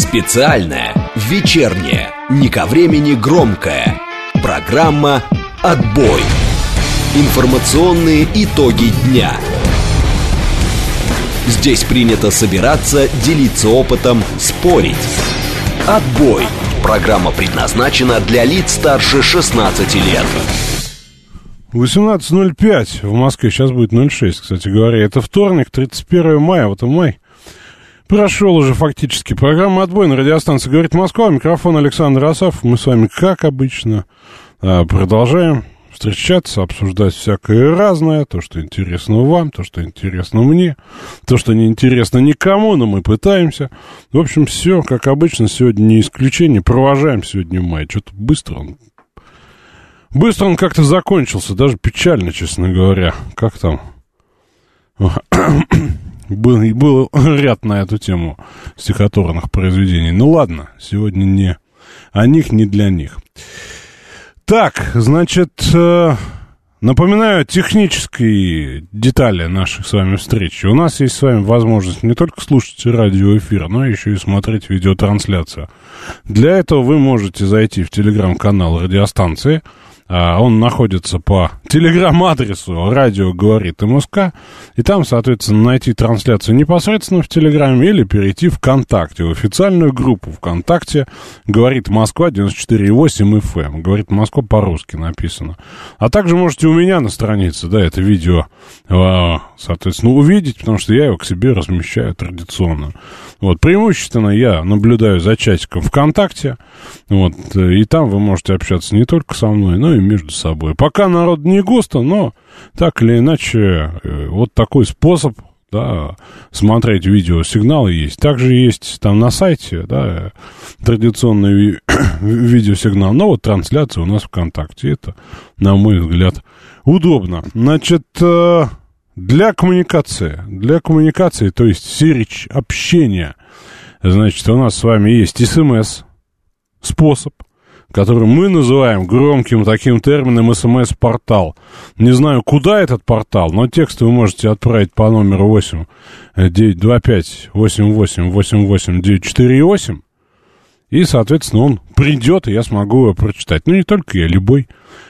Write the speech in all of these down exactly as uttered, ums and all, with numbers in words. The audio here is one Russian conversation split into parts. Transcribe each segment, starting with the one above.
Специальная, вечерняя, не ко времени громкая программа «Отбой». Информационные итоги дня. Здесь принято собираться, делиться опытом, спорить. «Отбой». Программа предназначена для лиц старше шестнадцати лет. восемнадцать ноль пять в Москве, сейчас будет ноль шесть, кстати говоря. Это вторник, тридцать первое мая, вот и май прошел уже фактически. Программа «Отбой» на радиостанции «Говорит Москва». Микрофон Александр Асафов. Мы с вами, как обычно, продолжаем встречаться, обсуждать всякое разное. То, что интересно вам, то, что интересно мне, то, что не интересно никому, но мы пытаемся. В общем, все, как обычно, сегодня не исключение. Провожаем сегодня май. Что-то быстро он... Быстро он как-то закончился, даже печально, честно говоря. Как там? Был, был ряд на эту тему стихотворных произведений. Ну ладно, сегодня не о них, не для них. Так, значит, напоминаю технические детали наших с вами встречи. У нас есть с вами возможность не только слушать радиоэфир, но еще и смотреть видеотрансляцию. Для этого вы можете зайти в телеграм-канал радиостанции. Он находится по телеграм-адресу «Радио говорит МСК». И там, соответственно, найти трансляцию непосредственно в Телеграме или перейти в ВКонтакте, в официальную группу ВКонтакте «Говорит Москва» девяносто четыре и восемь эф эм. «Говорит Москва» по-русски написано. А также можете у меня на странице, да, это видео, соответственно, увидеть, потому что я его к себе размещаю традиционно. Вот, преимущественно я наблюдаю за чатиком ВКонтакте, вот, и там вы можете общаться не только со мной, но и между собой. Пока народ не густо, но так или иначе, вот такой способ, да, смотреть видеосигналы есть. Также есть там на сайте, да, традиционный видеосигнал, но вот трансляция у нас ВКонтакте. Это, на мой взгляд, удобно. Значит, для коммуникации, для коммуникации, то есть сирич общения, значит, у нас с вами есть СМС-способ, который мы называем громким таким термином СМС-портал. Не знаю, куда этот портал, но текст вы можете отправить по номеру восемь девять два пять восемь восемь восемь восемь девять четыре восемь, и, соответственно, он придет, и я смогу его прочитать. Ну, не только я, любой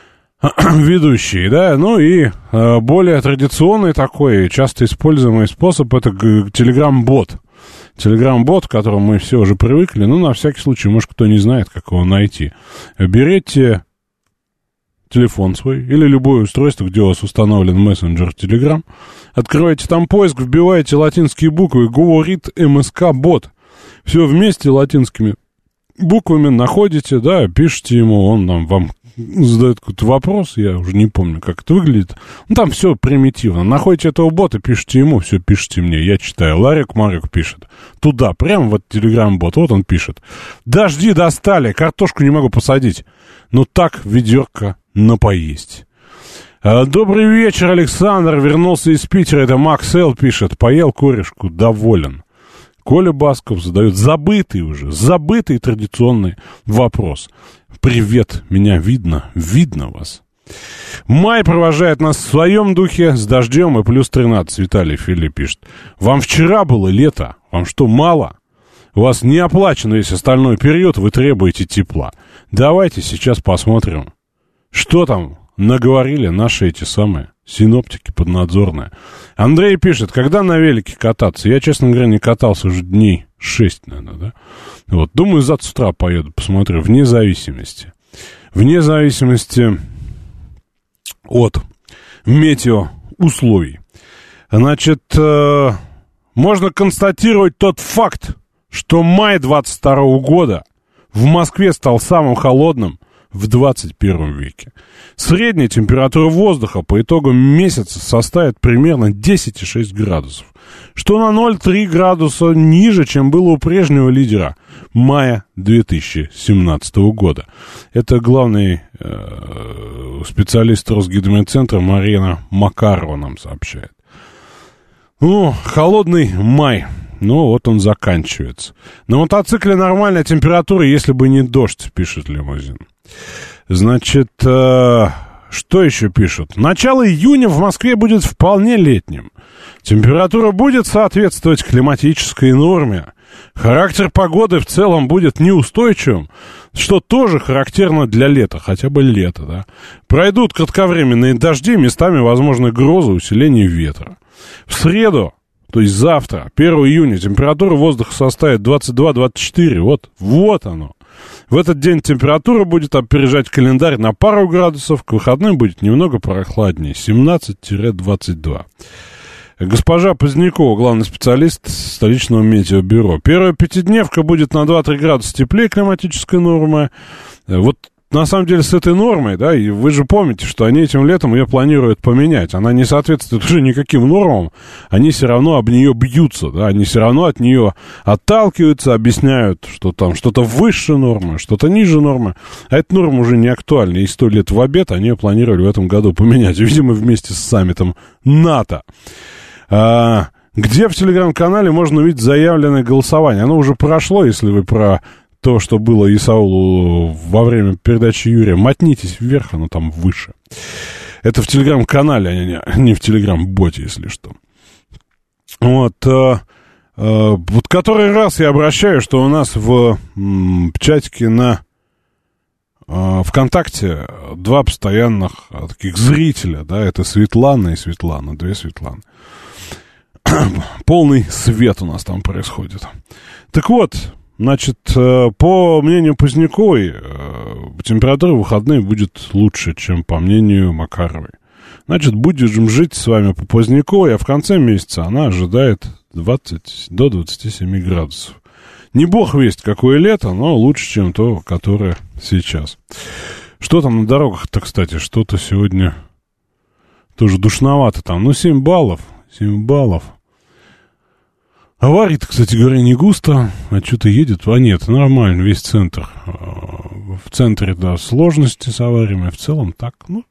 ведущий, да, ну и э, более традиционный такой, часто используемый способ — это Telegram-бот. Telegram-бот, к которому мы все уже привыкли, ну, на всякий случай, может, кто не знает, как его найти. Берете телефон свой или любое устройство, где у вас установлен мессенджер Telegram, открываете там поиск, вбиваете латинские буквы «Говорит МСК-бот». Все вместе латинскими буквами находите, да, пишите ему, он нам вам задает какой-то вопрос, я уже не помню, как это выглядит. Ну, там все примитивно. Находите этого бота, пишите ему, все пишите мне, я читаю. Ларик Марик пишет. Туда, прямо в этот телеграм-бот, вот он пишет. Дожди достали, картошку не могу посадить. Ну так, ведерко на поесть. Добрый вечер, Александр, вернулся из Питера, это Макс Эл пишет. Поел корешку, доволен. Коля Басков задает забытый уже, забытый традиционный вопрос. Привет, меня видно, видно вас. Май провожает нас в своем духе с дождем и плюс тринадцать, Виталий Филипп пишет. Вам вчера было лето, вам что, мало? У вас не оплачен весь остальной период, вы требуете тепла. Давайте сейчас посмотрим, что там наговорили наши эти самые синоптики поднадзорные. Андрей пишет, когда на велике кататься? Я, честно говоря, не катался уже дней шесть, наверное, да? Вот, думаю, завтра с утра поеду, посмотрю, вне зависимости. Вне зависимости от метеоусловий. Значит, э, можно констатировать тот факт, что май двадцать второго года в Москве стал самым холодным в двадцать первом веке. Средняя температура воздуха по итогам месяца составит примерно десять целых шесть десятых градусов, что на ноль целых три градуса ниже, чем было у прежнего лидера мая две тысячи семнадцатого года. Это главный э, специалист Росгидрометцентра Марина Макарова нам сообщает. Ну, холодный май. Ну, вот он заканчивается. На мотоцикле нормальная температура, если бы не дождь, пишет Лимузин. Значит, э, что еще пишут? Начало июня в Москве будет вполне летним. Температура будет соответствовать климатической норме. Характер погоды в целом будет неустойчивым, что тоже характерно для лета, хотя бы лето, да. Пройдут кратковременные дожди, местами возможны грозы, усиление ветра. В среду, то есть завтра, первого июня, температура воздуха составит двадцать два - двадцать четыре. Вот, вот оно. В этот день температура будет опережать календарь на пару градусов. К выходным будет немного прохладнее, семнадцать - двадцать два. Госпожа Позднякова, главный специалист столичного метеобюро. Первая пятидневка будет на два-три градуса теплее климатической нормы. Вот на самом деле с этой нормой, да, и вы же помните, что они этим летом ее планируют поменять. Она не соответствует уже никаким нормам, они все равно об нее бьются, да, они все равно от нее отталкиваются, объясняют, что там что-то выше нормы, что-то ниже нормы. А эта норма уже не актуальна, и сто лет в обед они ее планировали в этом году поменять, видимо, вместе с саммитом НАТО. А, где в телеграм-канале можно увидеть заявленное голосование? Оно уже прошло, если вы про то, что было Исаулу во время передачи Юрия. Мотнитесь вверх, оно там выше. Это в телеграм-канале, а не, не в телеграм-боте, если что. Вот, а, а, вот который раз я обращаю, что у нас в м, чатике на а, ВКонтакте два постоянных а, таких зрителя, да, это Светлана и Светлана, две Светланы. Полный свет у нас там происходит. Так вот, значит, по мнению Поздняковой, температура в выходные будет лучше, чем по мнению Макаровой. Значит, будем жить с вами по Поздняковой, а в конце месяца она ожидает двадцать до двадцати семи градусов. Не бог весть, какое лето, но лучше, чем то, которое сейчас. Что там на дорогах-то, кстати, что-то сегодня тоже душновато там. Ну, семь баллов. семь баллов. Аварий-то, кстати говоря, не густо. А что-то едет. А нет, нормально, весь центр. В центре, да, сложности с авариями. В целом так, ну...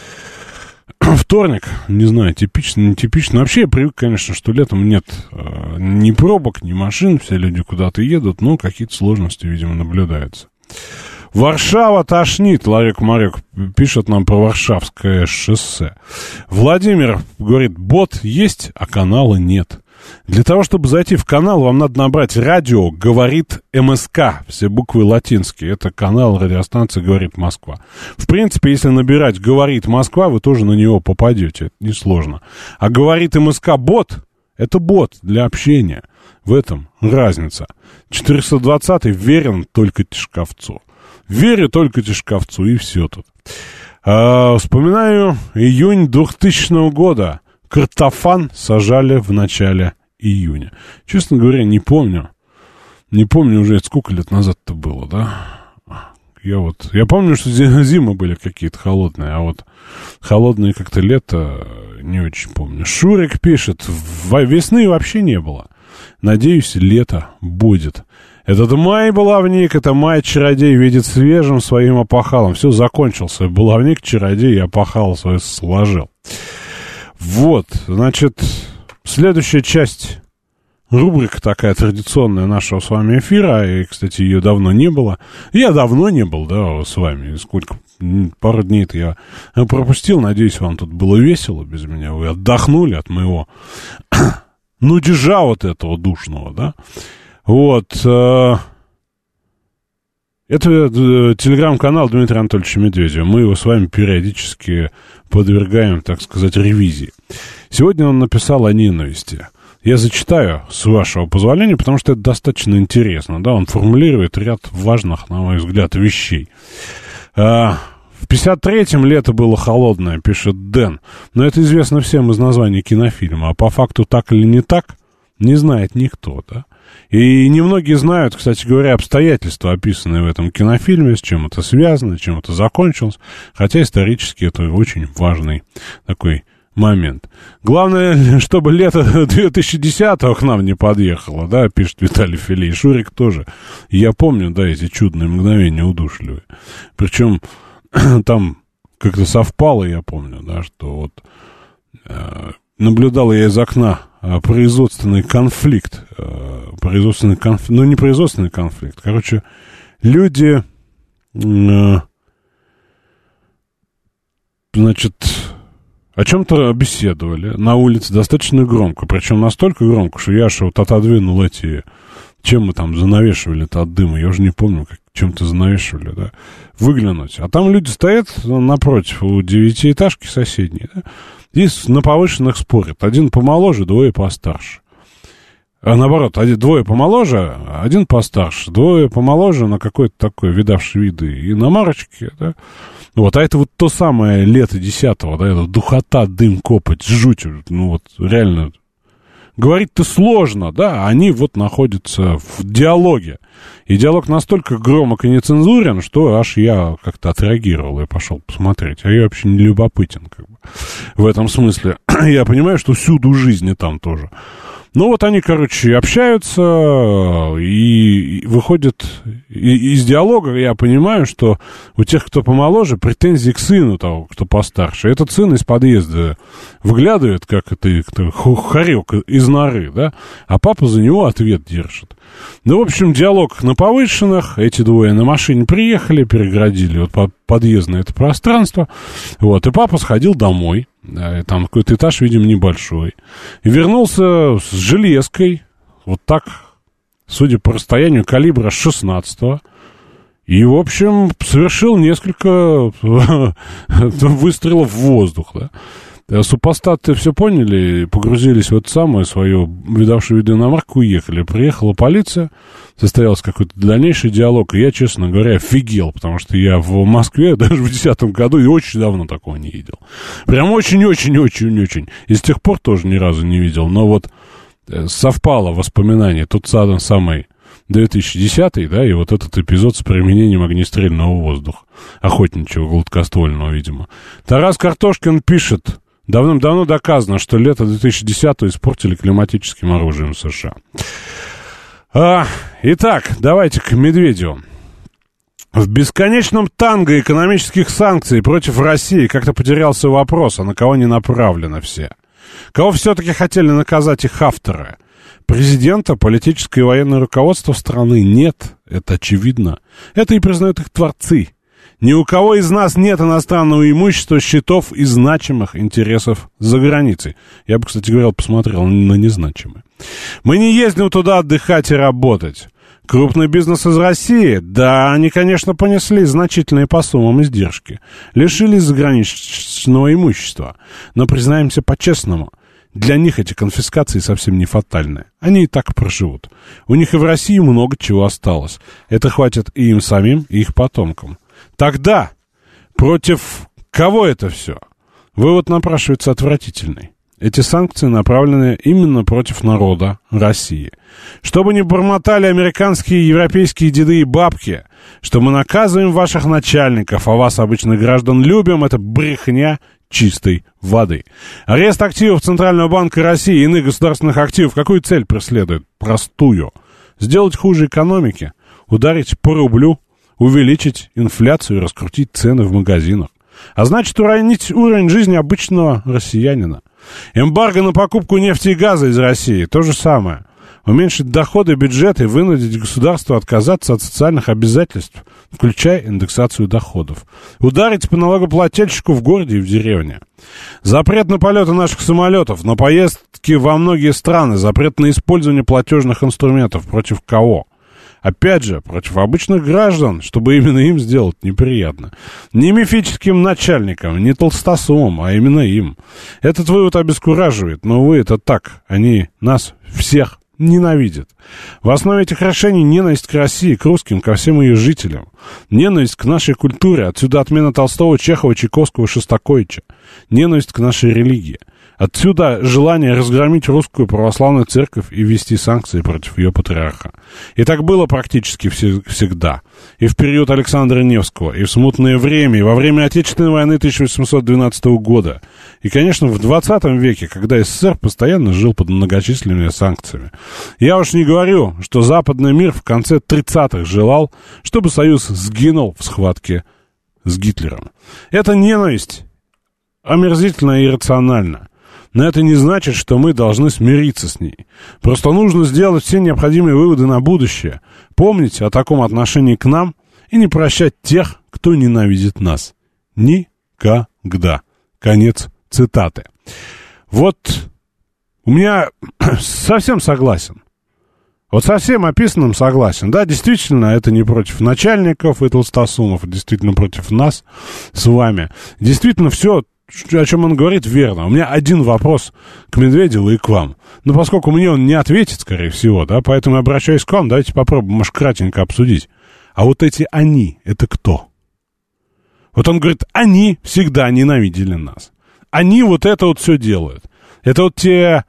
Вторник, не знаю, типично, не типично. Вообще я привык, конечно, что летом нет ни пробок, ни машин. Все люди куда-то едут, но какие-то сложности, видимо, наблюдаются. Варшава тошнит, Ларек Марек пишет нам про Варшавское шоссе. Владимир говорит, бот есть, а канала нет. Для того, чтобы зайти в канал, вам надо набрать радио «Говорит МСК», все буквы латинские. Это канал радиостанции «Говорит Москва». В принципе, если набирать «Говорит Москва», вы тоже на него попадете, это несложно. А «Говорит МСК» бот, это бот для общения. В этом разница. четыреста двадцатый верен только Тишковцу. Верю только Тишковцу, и все тут. А, вспоминаю июнь двухтысячного года. Картофан сажали в начале июня. Честно говоря, не помню. Не помню уже, сколько лет назад-то было, да? Я вот... Я помню, что зимы были какие-то холодные, а вот холодные как-то лето не очень помню. Шурик пишет, весны вообще не было. Надеюсь, лето будет. Этот май баловник, это май-чародей видит свежим своим опахалом. Все, закончился. Баловник-чародей и опахал свой сложил. Вот, значит, следующая часть, рубрика такая традиционная нашего с вами эфира, и, кстати, ее давно не было. Я давно не был, да, с вами, сколько, пару дней-то я пропустил, надеюсь, вам тут было весело без меня, вы отдохнули от моего нудежа вот этого душного, да. Вот, это телеграм-канал Дмитрия Анатольевича Медведева. Мы его с вами периодически подвергаем, так сказать, ревизии. Сегодня он написал о ненависти. Я зачитаю, с вашего позволения, потому что это достаточно интересно. Да? Он формулирует ряд важных, на мой взгляд, вещей. В пятьдесят третьем лето было холодное, пишет Дэн. Но это известно всем из названия кинофильма. А по факту так или не так, не знает никто, да? И немногие знают, кстати говоря, обстоятельства, описанные в этом кинофильме, с чем это связано, чем это закончилось. Хотя исторически это очень важный такой момент. Главное, чтобы лето две тысячи десятого к нам не подъехало, да, пишет Виталий Филей. Шурик тоже. И я помню, да, эти чудные мгновения удушливые. Причем там как-то совпало, я помню, да, что вот э, наблюдал я из окна производственный конфликт, производственный конфликт, ну не производственный конфликт, короче, люди, значит, о чем-то беседовали на улице достаточно громко, причем настолько громко, что я аж вот отодвинул эти чем мы там занавешивали-то от дыма, я уже не помню, как, чем-то занавешивали, да, выглянуть. А там люди стоят напротив у девятиэтажки соседней, да, и на повышенных спорят. Один помоложе, двое постарше. А наоборот, один, двое помоложе, один постарше, двое помоложе на какой-то такой видавший виды иномарочке, да. Вот, а это вот то самое лето десятого, да, это духота, дым, копоть, жуть, ну вот, реально, говорить-то сложно, да, они вот находятся в диалоге. И диалог настолько громок и нецензурен, что аж я как-то отреагировал и пошел посмотреть. А я вообще не любопытен, как бы, в этом смысле. Я понимаю, что всюду жизни там тоже. Ну, вот они, короче, общаются и выходят из диалога. Я понимаю, что у тех, кто помоложе, претензии к сыну того, кто постарше. Этот сын из подъезда выглядывает, как это, это хорек из норы, да, а папа за него ответ держит. Ну, в общем, диалог на повышенных. Эти двое на машине приехали, переградили вот подъездное это пространство. Вот, и папа сходил домой. Да, там какой-то этаж, видимо, небольшой. И вернулся с железкой, вот так, судя по расстоянию, калибра шестнадцатого. И, в общем, совершил несколько выстрелов в воздух, да. Супостаты все поняли, погрузились в эту самую свою видавшую виды иномарку, уехали. Приехала полиция, состоялся какой-то дальнейший диалог, и я, честно говоря, офигел, потому что я в Москве даже в десятом году и очень давно такого не видел. Прям очень-очень-очень-очень. И с тех пор тоже ни разу не видел, но вот совпало воспоминание, тот самый две тысячи десятый, да, и вот этот эпизод с применением огнестрельного воздуха, охотничьего, гладкоствольного, видимо. Тарас Картошкин пишет: давным-давно доказано, что лето две тысячи десятого испортили климатическим оружием США. А, итак, давайте к Медведеву. В бесконечном танго экономических санкций против России как-то потерялся вопрос, а на кого не направлены все. Кого все-таки хотели наказать их авторы? Президента, политическое и военное руководство страны нет, это очевидно. Это и признают их творцы. Ни у кого из нас нет иностранного имущества, счетов и значимых интересов за границей. Я бы, кстати говоря, посмотрел на незначимые. Мы не ездим туда отдыхать и работать. Крупный бизнес из России? Да, они, конечно, понесли значительные по суммам издержки. Лишились заграничного имущества. Но признаемся по-честному, для них эти конфискации совсем не фатальны. Они и так проживут. У них и в России много чего осталось. Это хватит и им самим, и их потомкам. Тогда против кого это все? Вывод напрашивается отвратительный. Эти санкции направлены именно против народа России. Чтобы не бормотали американские и европейские деды и бабки, что мы наказываем ваших начальников, а вас, обычных граждан, любим, это брехня чистой воды. Арест активов Центрального банка России и иных государственных активов какую цель преследует? Простую. Сделать хуже экономике, ударить по рублю, увеличить инфляцию и раскрутить цены в магазинах. А значит, уронить уровень жизни обычного россиянина. Эмбарго на покупку нефти и газа из России. То же самое. Уменьшить доходы бюджета и вынудить государство отказаться от социальных обязательств, включая индексацию доходов. Ударить по налогоплательщику в городе и в деревне. Запрет на полеты наших самолетов, на поездки во многие страны, запрет на использование платежных инструментов. Против кого? Опять же, против обычных граждан, чтобы именно им сделать неприятно. Не мифическим начальникам, не толстосумам, а именно им. Этот вывод обескураживает, но, увы, это так. Они нас всех ненавидят. В основе этих решений ненависть к России, к русским, ко всем ее жителям. Ненависть к нашей культуре, отсюда отмена Толстого, Чехова, Чайковского, Шостаковича. Ненависть к нашей религии. Отсюда желание разгромить русскую православную церковь и ввести санкции против ее патриарха. И так было практически все, всегда. И в период Александра Невского, и в смутное время, и во время Отечественной войны тысяча восемьсот двенадцатого года. И, конечно, в двадцатом веке, когда СССР постоянно жил под многочисленными санкциями. Я уж не говорю, что западный мир в конце тридцатых желал, чтобы Союз сгинул в схватке с Гитлером. Эта ненависть омерзительна и иррациональна. Но это не значит, что мы должны смириться с ней. Просто нужно сделать все необходимые выводы на будущее, помнить о таком отношении к нам и не прощать тех, кто ненавидит нас. Никогда. Конец цитаты. Вот у меня совсем согласен. Вот со всем описанным согласен. Да, действительно, это не против начальников и толстосумов, действительно против нас с вами. Действительно, все, о чем он говорит, верно. У меня один вопрос к Медведеву и к вам. Но поскольку мне он не ответит, скорее всего, да, поэтому я обращаюсь к вам, давайте попробуем, может, кратенько обсудить. А вот эти «они» — это кто? Вот он говорит, они всегда ненавидели нас. Они вот это вот все делают. Это вот те...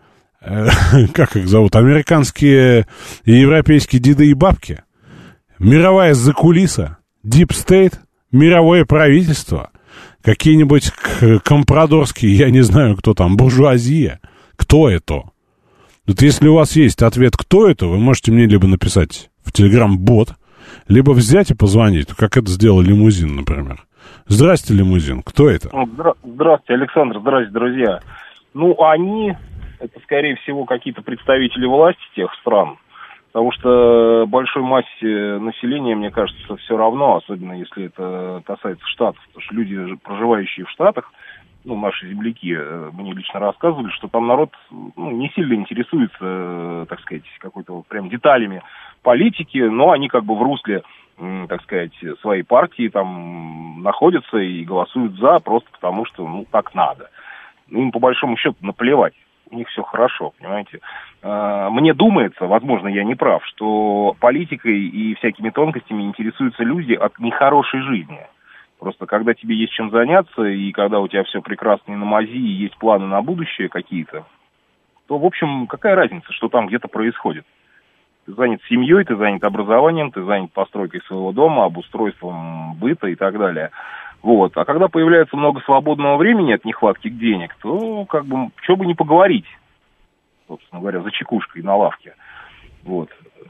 как их зовут, американские и европейские деды и бабки, мировая закулиса, Deep State, мировое правительство, какие-нибудь компрадорские, я не знаю, кто там, буржуазия. Кто это? Вот если у вас есть ответ, кто это, вы можете мне либо написать в Telegram-бот, либо взять и позвонить, как это сделал Лимузин, например. Здрасте, Лимузин, кто это? Здра- Здравствуйте, Александр, здравствуйте, друзья. Ну, они... это, скорее всего, какие-то представители власти тех стран, потому что большой массе населения, мне кажется, все равно, особенно если это касается Штатов, потому что люди, проживающие в Штатах, ну, наши земляки, мне лично рассказывали, что там народ, ну, не сильно интересуется, так сказать, какой-то прям деталями политики, но они как бы в русле, так сказать, своей партии там находятся и голосуют за, просто потому что, ну, так надо. Им, по большому счету, наплевать. У них все хорошо, понимаете. Мне думается, возможно, я не прав, что политикой и всякими тонкостями интересуются люди от нехорошей жизни. Просто когда тебе есть чем заняться, и когда у тебя все прекрасно и на мази, и есть планы на будущее какие-то, то, в общем, какая разница, что там где-то происходит? Ты занят семьей, ты занят образованием, ты занят постройкой своего дома, обустройством быта и так далее. Вот. А когда появляется много свободного времени от нехватки денег, то как бы что бы не поговорить, собственно говоря, за чекушкой на лавке. Вот.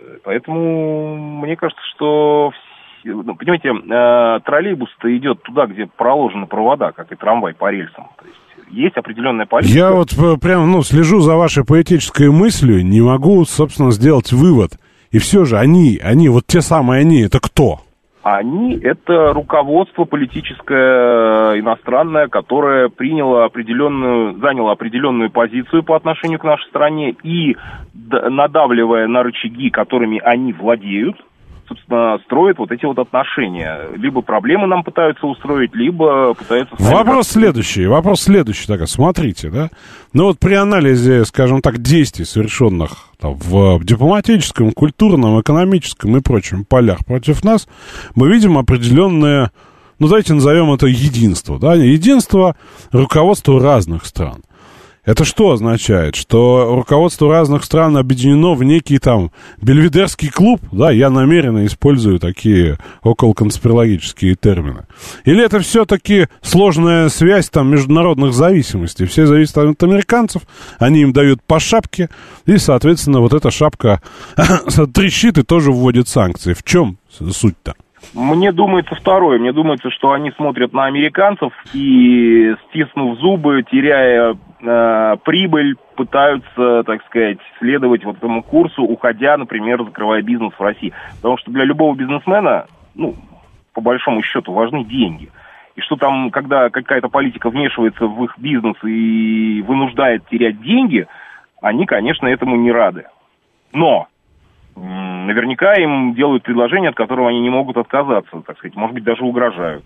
Поэтому мне кажется, что, ну, понимаете, э, троллейбус-то идет туда, где проложены провода, как и трамвай по рельсам. То есть есть определенная политика. Я вот прям, ну, слежу за вашей поэтической мыслью, не могу, собственно, сделать вывод. И все же они, они, вот те самые они, это кто? Они — это руководство политическое иностранное, которое приняло определенную, заняло определенную позицию по отношению к нашей стране и, надавливая на рычаги, которыми они владеют, собственно, строят вот эти вот отношения. Либо проблемы нам пытаются устроить, либо пытаются... Вопрос следующий, вопрос следующий, так, смотрите, да? Ну вот при анализе, скажем так, действий, совершенных там, в дипломатическом, культурном, экономическом и прочем полях против нас, мы видим определенное, ну давайте назовем это единство, да? Единство руководства разных стран. Это что означает? Что руководство разных стран объединено в некий там бельведерский клуб? Да, я намеренно использую такие околоконспирологические термины. Или это все-таки сложная связь там международных зависимостей? Все зависят от американцев, они им дают по шапке, и, соответственно, вот эта шапка трещит и тоже вводит санкции. В чем суть-то? Мне думается второе. Мне думается, что они смотрят на американцев и, стиснув зубы, теряя э, прибыль, пытаются, так сказать, следовать вот этому курсу, уходя, например, закрывая бизнес в России. Потому что для любого бизнесмена, ну, по большому счету, важны деньги. И что там, когда какая-то политика вмешивается в их бизнес и вынуждает терять деньги, они, конечно, этому не рады. Но наверняка им делают предложение, от которого они не могут отказаться, так сказать, может быть, даже угрожают.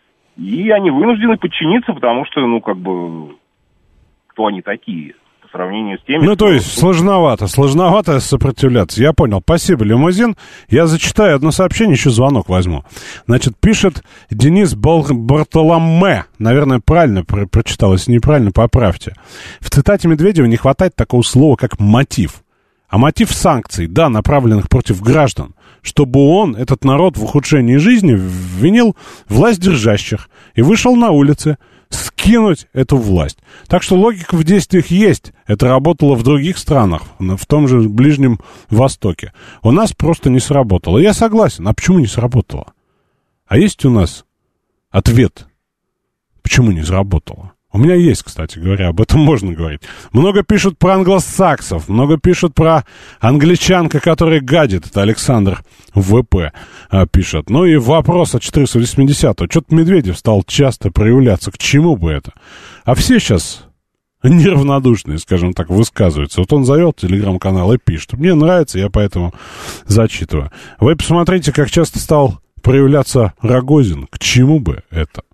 И они вынуждены подчиниться, потому что, ну, как бы, кто они такие по сравнению с теми... Ну, то есть, сложновато, сложновато сопротивляться. Я понял. Спасибо, Лимузин. Я зачитаю одно сообщение, еще звонок возьму. Значит, пишет Денис Бартоломе. Наверное, правильно про- прочитал. Если неправильно, поправьте. В цитате Медведева не хватает такого слова, как «мотив». А мотив санкций, да, направленных против граждан, чтобы он, этот народ в ухудшении жизни, винил власть держащих и вышел на улицы скинуть эту власть. Так что логика в действиях есть. Это работало в других странах, в том же Ближнем Востоке. У нас просто не сработало. Я согласен. А почему не сработало? А есть у нас ответ, почему не сработало? У меня есть, кстати говоря, об этом можно говорить. Много пишут про англосаксов, много пишут про англичанка, которая гадит. Это Александр ВП а, пишет. Ну и вопрос от четыреста восьмидесятого. Что-то Медведев стал часто проявляться. К чему бы это? А все сейчас неравнодушные, скажем так, высказываются. Вот он завел телеграм-канал и пишет. Мне нравится, я поэтому зачитываю. Вы посмотрите, как часто стал проявляться Рогозин. К чему бы это?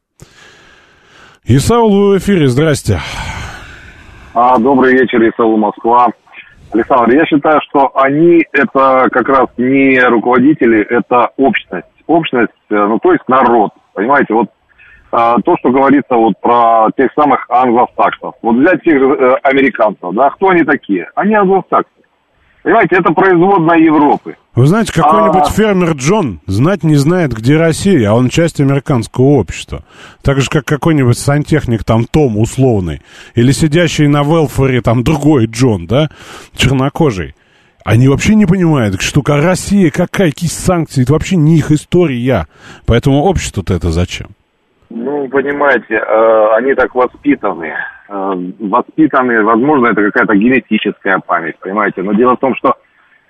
Исаул, вы в эфире, здрасте. А, добрый вечер, Исаул, Москва. Александр, я считаю, что они это как раз не руководители, это общность. Общность, ну то есть народ, понимаете, вот а, то, что говорится вот про тех самых англосаксов. Вот взять тех же э, американцев, да, кто они такие? Они англосаксы. Понимаете, это производная Европы. Вы знаете, какой-нибудь а... фермер Джон знать не знает, где Россия, а он часть американского общества. Так же, как какой-нибудь сантехник, там, Том условный, или сидящий на велфоре, там, другой Джон, да, чернокожий. Они вообще не понимают, что Россия, какая, какие санкции, это вообще не их история. Поэтому обществу-то это зачем? Ну, понимаете, э, они так воспитаны. Э, воспитаны, возможно, это какая-то генетическая память, понимаете. Но дело в том, что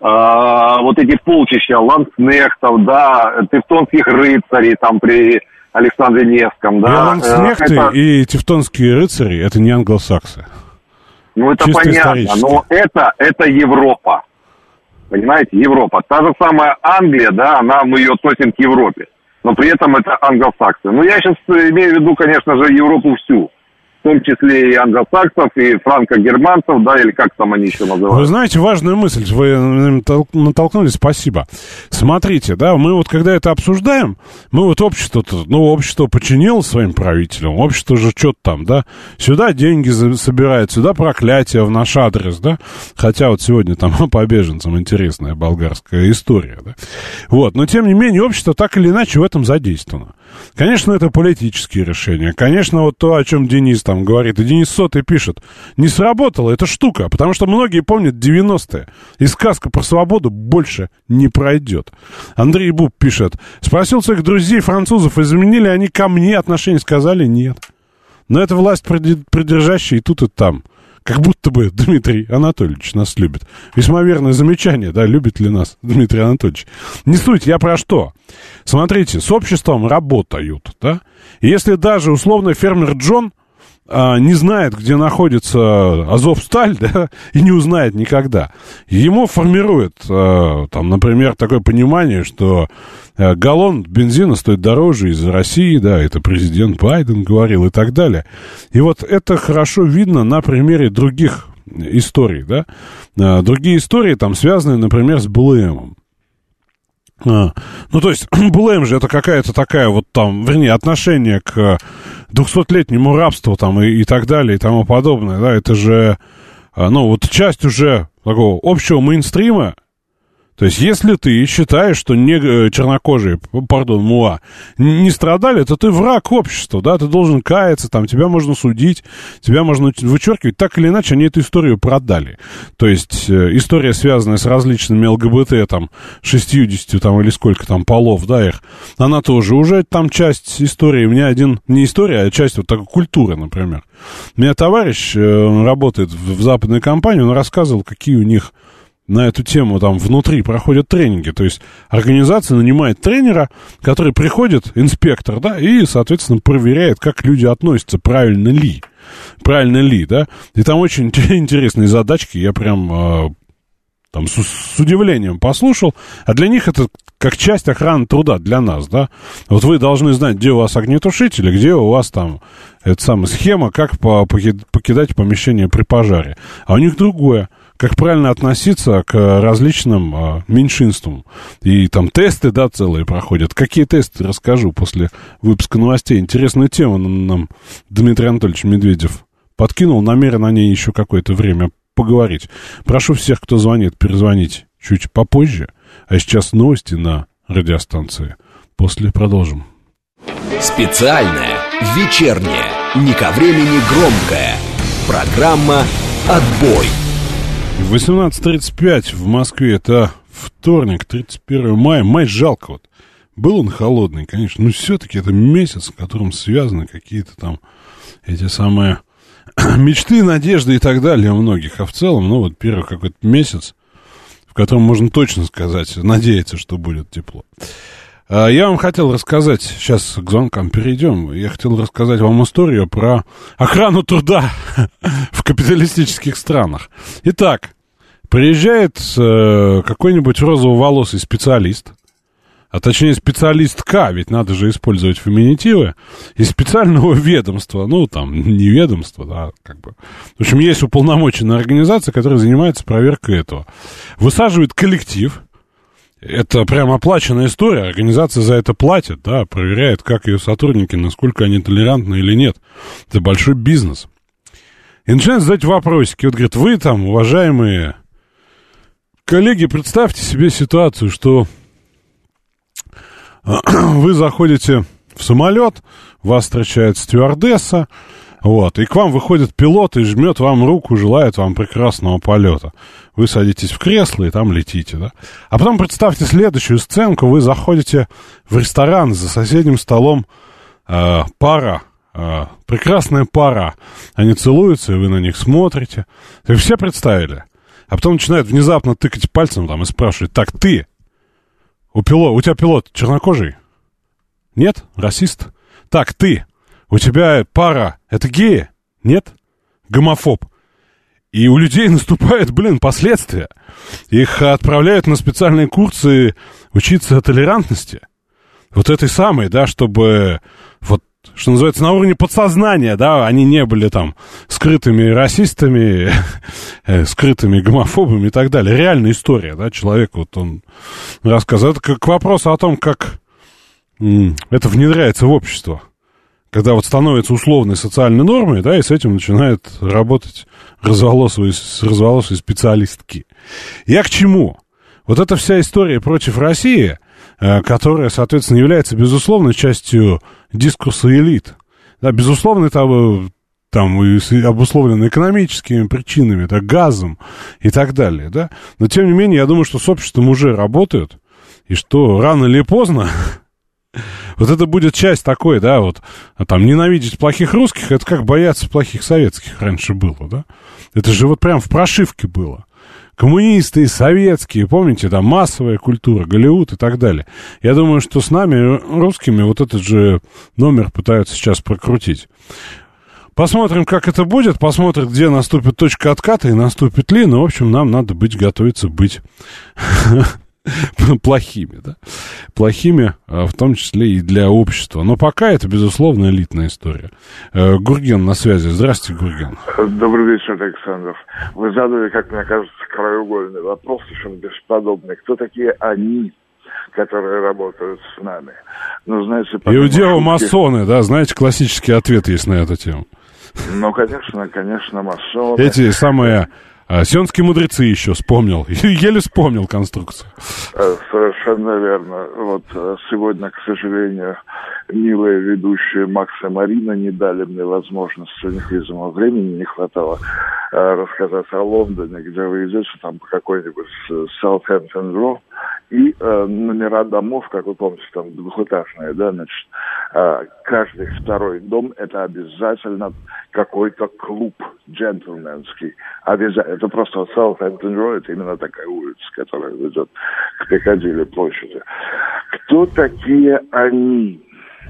э, вот эти полчища ландскнехтов, да, тевтонских рыцарей там при Александре Невском, да. И ландскнехты, это... и тевтонские рыцари, это не англосаксы. Ну, это чисто понятно, но это, это Европа. Понимаете, Европа. Та же самая Англия, да, она, мы ее относим к Европе. Но при этом это англосаксы. Ну, я сейчас имею в виду, конечно же, Европу всю. В том числе и англосаксов, и франко-германцев, да, или как там они еще называют. Вы знаете, важную мысль вы натолкнули, спасибо. Смотрите, да, мы вот когда это обсуждаем, мы вот общество-то, ну, общество подчинилось своим правителям, общество же что-то там, да, сюда деньги собирает, сюда проклятие в наш адрес, да, хотя вот сегодня там по беженцам интересная болгарская история, да, вот, но тем не менее общество так или иначе в этом задействовано. Конечно, это политические решения. Конечно, вот то, о чем Денис там говорит, и Денис Сотый пишет, не сработала эта штука, потому что многие помнят девяностые, и сказка про свободу больше не пройдет. Андрей Буб пишет, спросил своих друзей французов, изменили они ко мне отношения, сказали нет. Но это власть придержащая и тут, и там. Как будто бы Дмитрий Анатольевич нас любит. Весьма верное замечание, да, любит ли нас Дмитрий Анатольевич. Не суть, я про что? Смотрите, с обществом работают, да? И если даже условно фермер Джон а, не знает, где находится Азовсталь, да, и не узнает никогда, ему формирует, а, там, например, такое понимание, что а, галлон бензина стоит дороже из России, да, это президент Байден говорил и так далее. И вот это хорошо видно на примере других историй, да. А, другие истории там связаны, например, с БЛМом. А, ну, то есть, БЛМ же это какая-то такая вот там, вернее, отношение к двухсотлетнему рабству там и, и так далее и тому подобное, да, это же, ну, вот часть уже такого общего мейнстрима. То есть, если ты считаешь, что не чернокожие, пардон, муа, не страдали, то ты враг общества, да, ты должен каяться, там, тебя можно судить, тебя можно вычеркивать, так или иначе они эту историю продали. То есть, история, связанная с различными ЛГБТ, там, шестьюдесятью, там, или сколько там полов, да, их, она тоже уже там часть истории, у меня один, не история, а часть вот такой культуры, например. У меня товарищ, он работает в западной компании, он рассказывал, какие у них на эту тему там внутри проходят тренинги. То есть организация нанимает тренера, который приходит, инспектор, да, и, соответственно, проверяет, как люди относятся, правильно ли. Правильно ли, да. И там очень интересные задачки, я прям э, там с, с удивлением послушал. А для них это как часть охраны труда для нас, да. Вот вы должны знать, где у вас огнетушители, где у вас там эта самая схема, как по, покидать помещение при пожаре. А у них другое. Как правильно относиться к различным а, меньшинствам. И там тесты, да, целые проходят. Какие тесты, расскажу после выпуска новостей. Интересную тему нам Дмитрий Анатольевич Медведев подкинул. Намерен о ней еще какое-то время поговорить. Прошу всех, кто звонит, перезвонить чуть попозже. А сейчас новости на радиостанции. После продолжим. Специальная, вечерняя, не ко времени громкая. Программа «Отбой». восемнадцать тридцать пять в Москве, это вторник, тридцать первое мая. Май жалко вот. Был он холодный, конечно, но все-таки это месяц, с которым связаны какие-то там эти самые мечты, надежды и так далее у многих. А в целом, ну вот первый какой-то месяц, в котором можно точно сказать, надеяться, что будет тепло. Я вам хотел рассказать, сейчас к звонкам перейдем, я хотел рассказать вам историю про охрану труда в капиталистических странах. Итак, приезжает какой-нибудь розово-волосый специалист, а точнее специалистка, ведь надо же использовать феминитивы, из специального ведомства, ну, там, не ведомства, да, как бы. В общем, есть уполномоченная организация, которая занимается проверкой этого. Высаживает коллектив, это прям оплаченная история, организация за это платит, да, проверяет, как ее сотрудники, насколько они толерантны или нет. Это большой бизнес. И начинает задать вопросики. Вот говорит, вы там, уважаемые коллеги, представьте себе ситуацию, что вы заходите в самолет, вас встречает стюардесса, вот, и к вам выходит пилот и жмет вам руку, желает вам прекрасного полета. Вы садитесь в кресло и там летите, да? А потом представьте следующую сценку. Вы заходите в ресторан, за соседним столом э, пара, э, прекрасная пара. Они целуются, и вы на них смотрите. Вы все представили? А потом начинают внезапно тыкать пальцем там и спрашивать, так, ты, у, пилот, у тебя пилот чернокожий? Нет? Расист? Так, ты, у тебя пара, это геи? Нет? Гомофоб? И у людей наступают, блин, последствия. Их отправляют на специальные курсы учиться толерантности. Вот этой самой, да, чтобы, вот, что называется, на уровне подсознания, да, они не были там скрытыми расистами, скрытыми гомофобами и так далее. Реальная история, да, человек, вот он рассказывает. Это к вопросу о том, как это внедряется в общество. Когда вот становится условной социальной нормой, да, и с этим начинают работать разволосые, разволосые специалистки. Я к чему? Вот эта вся история против России, которая, соответственно, является безусловной частью дискурса элит. Да, безусловно, там, там обусловлено экономическими причинами, да, газом и так далее, да. Но, тем не менее, я думаю, что с обществом уже работают, и что рано или поздно... Вот это будет часть такой, да, вот, а там, ненавидеть плохих русских, это как бояться плохих советских раньше было, да. Это же вот прям в прошивке было. Коммунисты, советские, помните, там, массовая культура, Голливуд и так далее. Я думаю, что с нами, русскими, вот этот же номер пытаются сейчас прокрутить. Посмотрим, как это будет, посмотрим, где наступит точка отката и наступит ли, но, в общем, нам надо быть, готовиться быть... плохими, да, плохими, в том числе и для общества. Но пока это, безусловно, элитная история. Гурген на связи. Здравствуйте, Гурген. Добрый вечер, Александр. Вы задали, как мне кажется, краеугольный вопрос, совершенно бесподобный. Кто такие они, которые работают с нами? Ну, знаете, иудео-масоны, да, знаете, классический ответ есть на эту тему. Ну, конечно, конечно, масоны. Эти самые... А, сионские мудрецы еще вспомнил. Еле вспомнил конструкцию. Совершенно верно. Вот сегодня, к сожалению, милые ведущие Макс и Марина не дали мне возможности, у них, видимо, времени не хватало рассказать о Лондоне, где вы идете там по какой-нибудь Southampton Row, и э, номера домов, как вы помните, там двухэтажные, да, значит, э, каждый второй дом это обязательно какой-то клуб джентльменский. Обязательно. Это просто вот Southampton Row, это именно такая улица, которая ведет к Пикадилли площади. Кто такие они?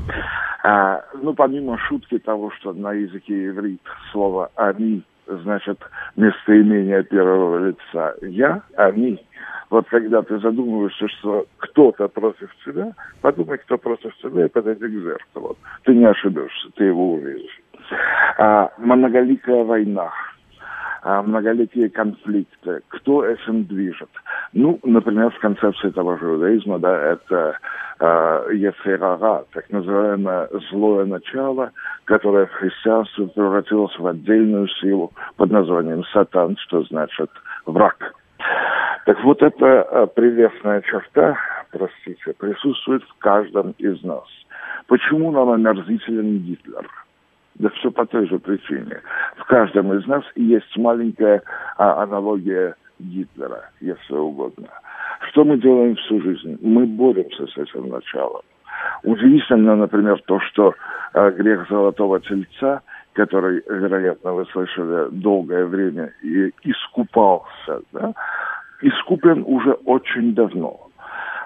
А, ну, помимо шутки того, что на языке иврит слово «они» значит местоимение первого лица «я», «они». Вот когда ты задумываешься, что кто-то против тебя, подумай, кто против тебя, и подойди к зеркалу. Ты не ошибешься, ты его увидишь. А, многоликая война, а, многоликие конфликты. Кто этим движет? Ну, например, в концепции того же иудаизма, да, это Йецер ара, так называемое злое начало, которое в христианстве превратилось в отдельную силу под названием Сатан, что значит враг. Так вот, эта прелестная черта, простите, присутствует в каждом из нас. Почему нам омерзителен Гитлер? Да все по той же причине. В каждом из нас есть маленькая а, аналогия Гитлера, если угодно. Что мы делаем всю жизнь? Мы боремся с этим началом. Удивительно, например, то, что а, грех Золотого Тельца, который, вероятно, вы слышали, долгое время и искупался, да, искуплен уже очень давно.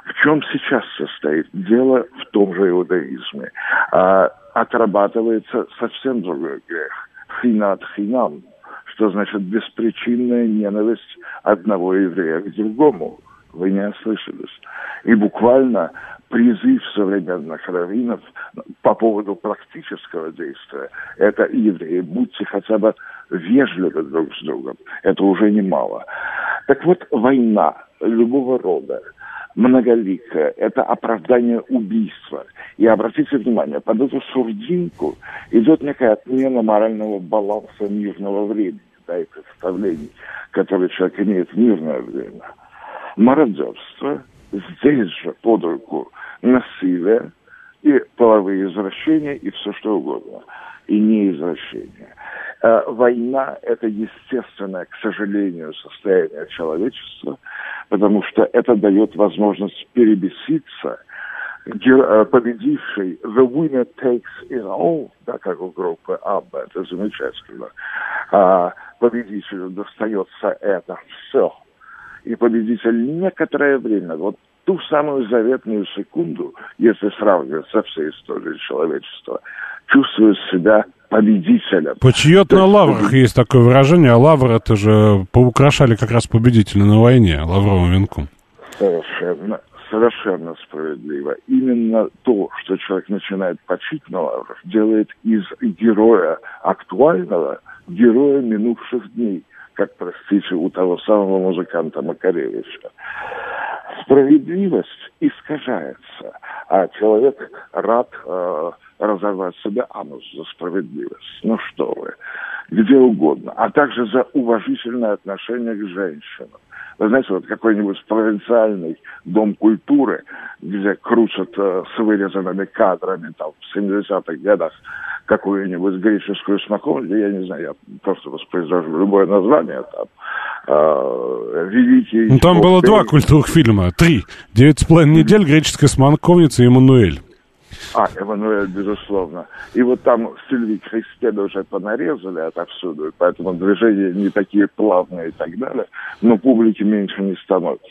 В чем сейчас состоит дело в том же иудаизме? А, отрабатывается совсем другой грех. Хинат хинам, что значит беспричинная ненависть одного еврея к другому. Вы не ослышались. И буквально призыв современных раввинов по поводу практического действия – это евреи, будьте хотя бы вежливы друг с другом. Это уже немало. Так вот, война любого рода, многоликая, это оправдание убийства. И обратите внимание, под эту сурдинку идет некая отмена морального баланса мирного времени, да, и представлений, которые человек имеет в мирное время. Мародерство, здесь же под руку насилие и половые извращения и все что угодно, и не извращения. А война – это естественное, к сожалению, состояние человечества, потому что это дает возможность перебеситься. Победивший «the winner takes it all», да, как у группы Абба, это замечательно, а победителю достается это все. И победитель некоторое время, вот ту самую заветную секунду, если сравнивать со всей историей человечества, чувствует себя победителем. Почиет на лаврах есть такое выражение, а лавры это же поукрашали как раз победителя на войне лавровым венком. Совершенно, совершенно справедливо. Именно то, что человек начинает почить на лаврах, делает из героя актуального героя минувших дней, как, простите, у того самого музыканта Макаревича. Справедливость искажается, а человек рад э, разорвать себе анус за справедливость. Ну что вы, где угодно. А также за уважительное отношение к женщинам. Вы знаете, вот какой-нибудь провинциальный дом культуры, где крутят э, с вырезанными кадрами там, в семидесятых годах какую-нибудь греческую смоковницу, я не знаю, я просто воспроизвожу любое название, там, э, великий... Ну, там было два культурных фильма, три. «Девять с половиной недель», «Греческая смоковница» и «Эммануэль». А, Эммануэль, безусловно. И вот там Сильви Кристеда уже понарезали отовсюду, поэтому движения не такие плавные и так далее, но публики меньше не становится.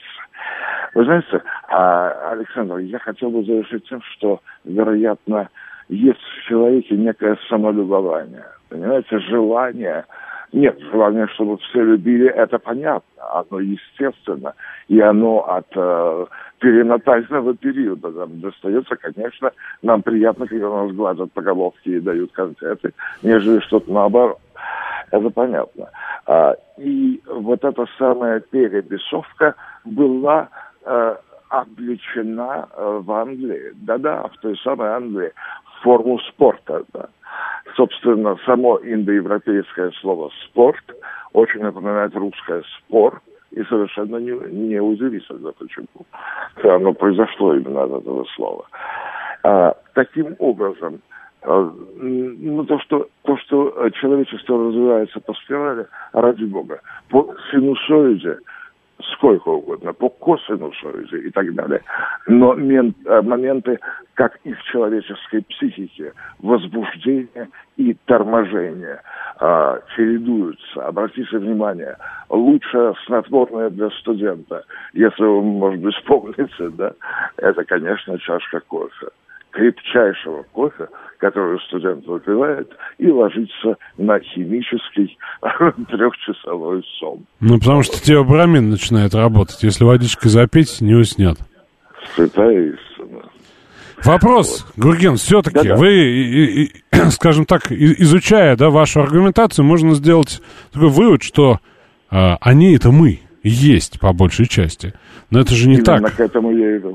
Вы знаете, Александр, я хотел бы завершить тем, что, вероятно, есть в человеке некое самолюбование, понимаете, желание. Нет, желание, чтобы все любили, это понятно, оно естественно, и оно от э, перинатального периода нам достается, конечно, нам приятно, когда нас гладят по головке и дают конфеты, нежели что-то наоборот. Это понятно. А, и вот эта самая перебесовка была э, облечена э, в Англии, да-да, в той самой Англии, в форму спорта, да. Собственно, само индоевропейское слово «спорт» очень напоминает русское «спор», и совершенно не, не удивительно, почему. Оно произошло именно от этого слова. А, таким образом, а, ну, то, что, то, что человечество развивается по спирали, ради бога, по синусоиде, сколько угодно, по косинусоиде и так далее. Но мен, моменты, как и в человеческой психике, возбуждения и торможения а, чередуются. Обратите внимание, лучшее снотворное для студента, если вы, может быть, помните, да, это, конечно, чашка кофе. Крепчайшего кофе, который студент выпивает, и ложится на химический трехчасовой сон. Ну, потому что теобрамин начинает работать. Если водичкой запить, не уснет. Святая истина. Вопрос, вот. Гурген, все-таки Да-да. вы, и, и, скажем так, изучая, да, вашу аргументацию, можно сделать такой вывод, что э, они — это мы, есть по большей части. Но это же не Именно так. Именно к этому я и вел.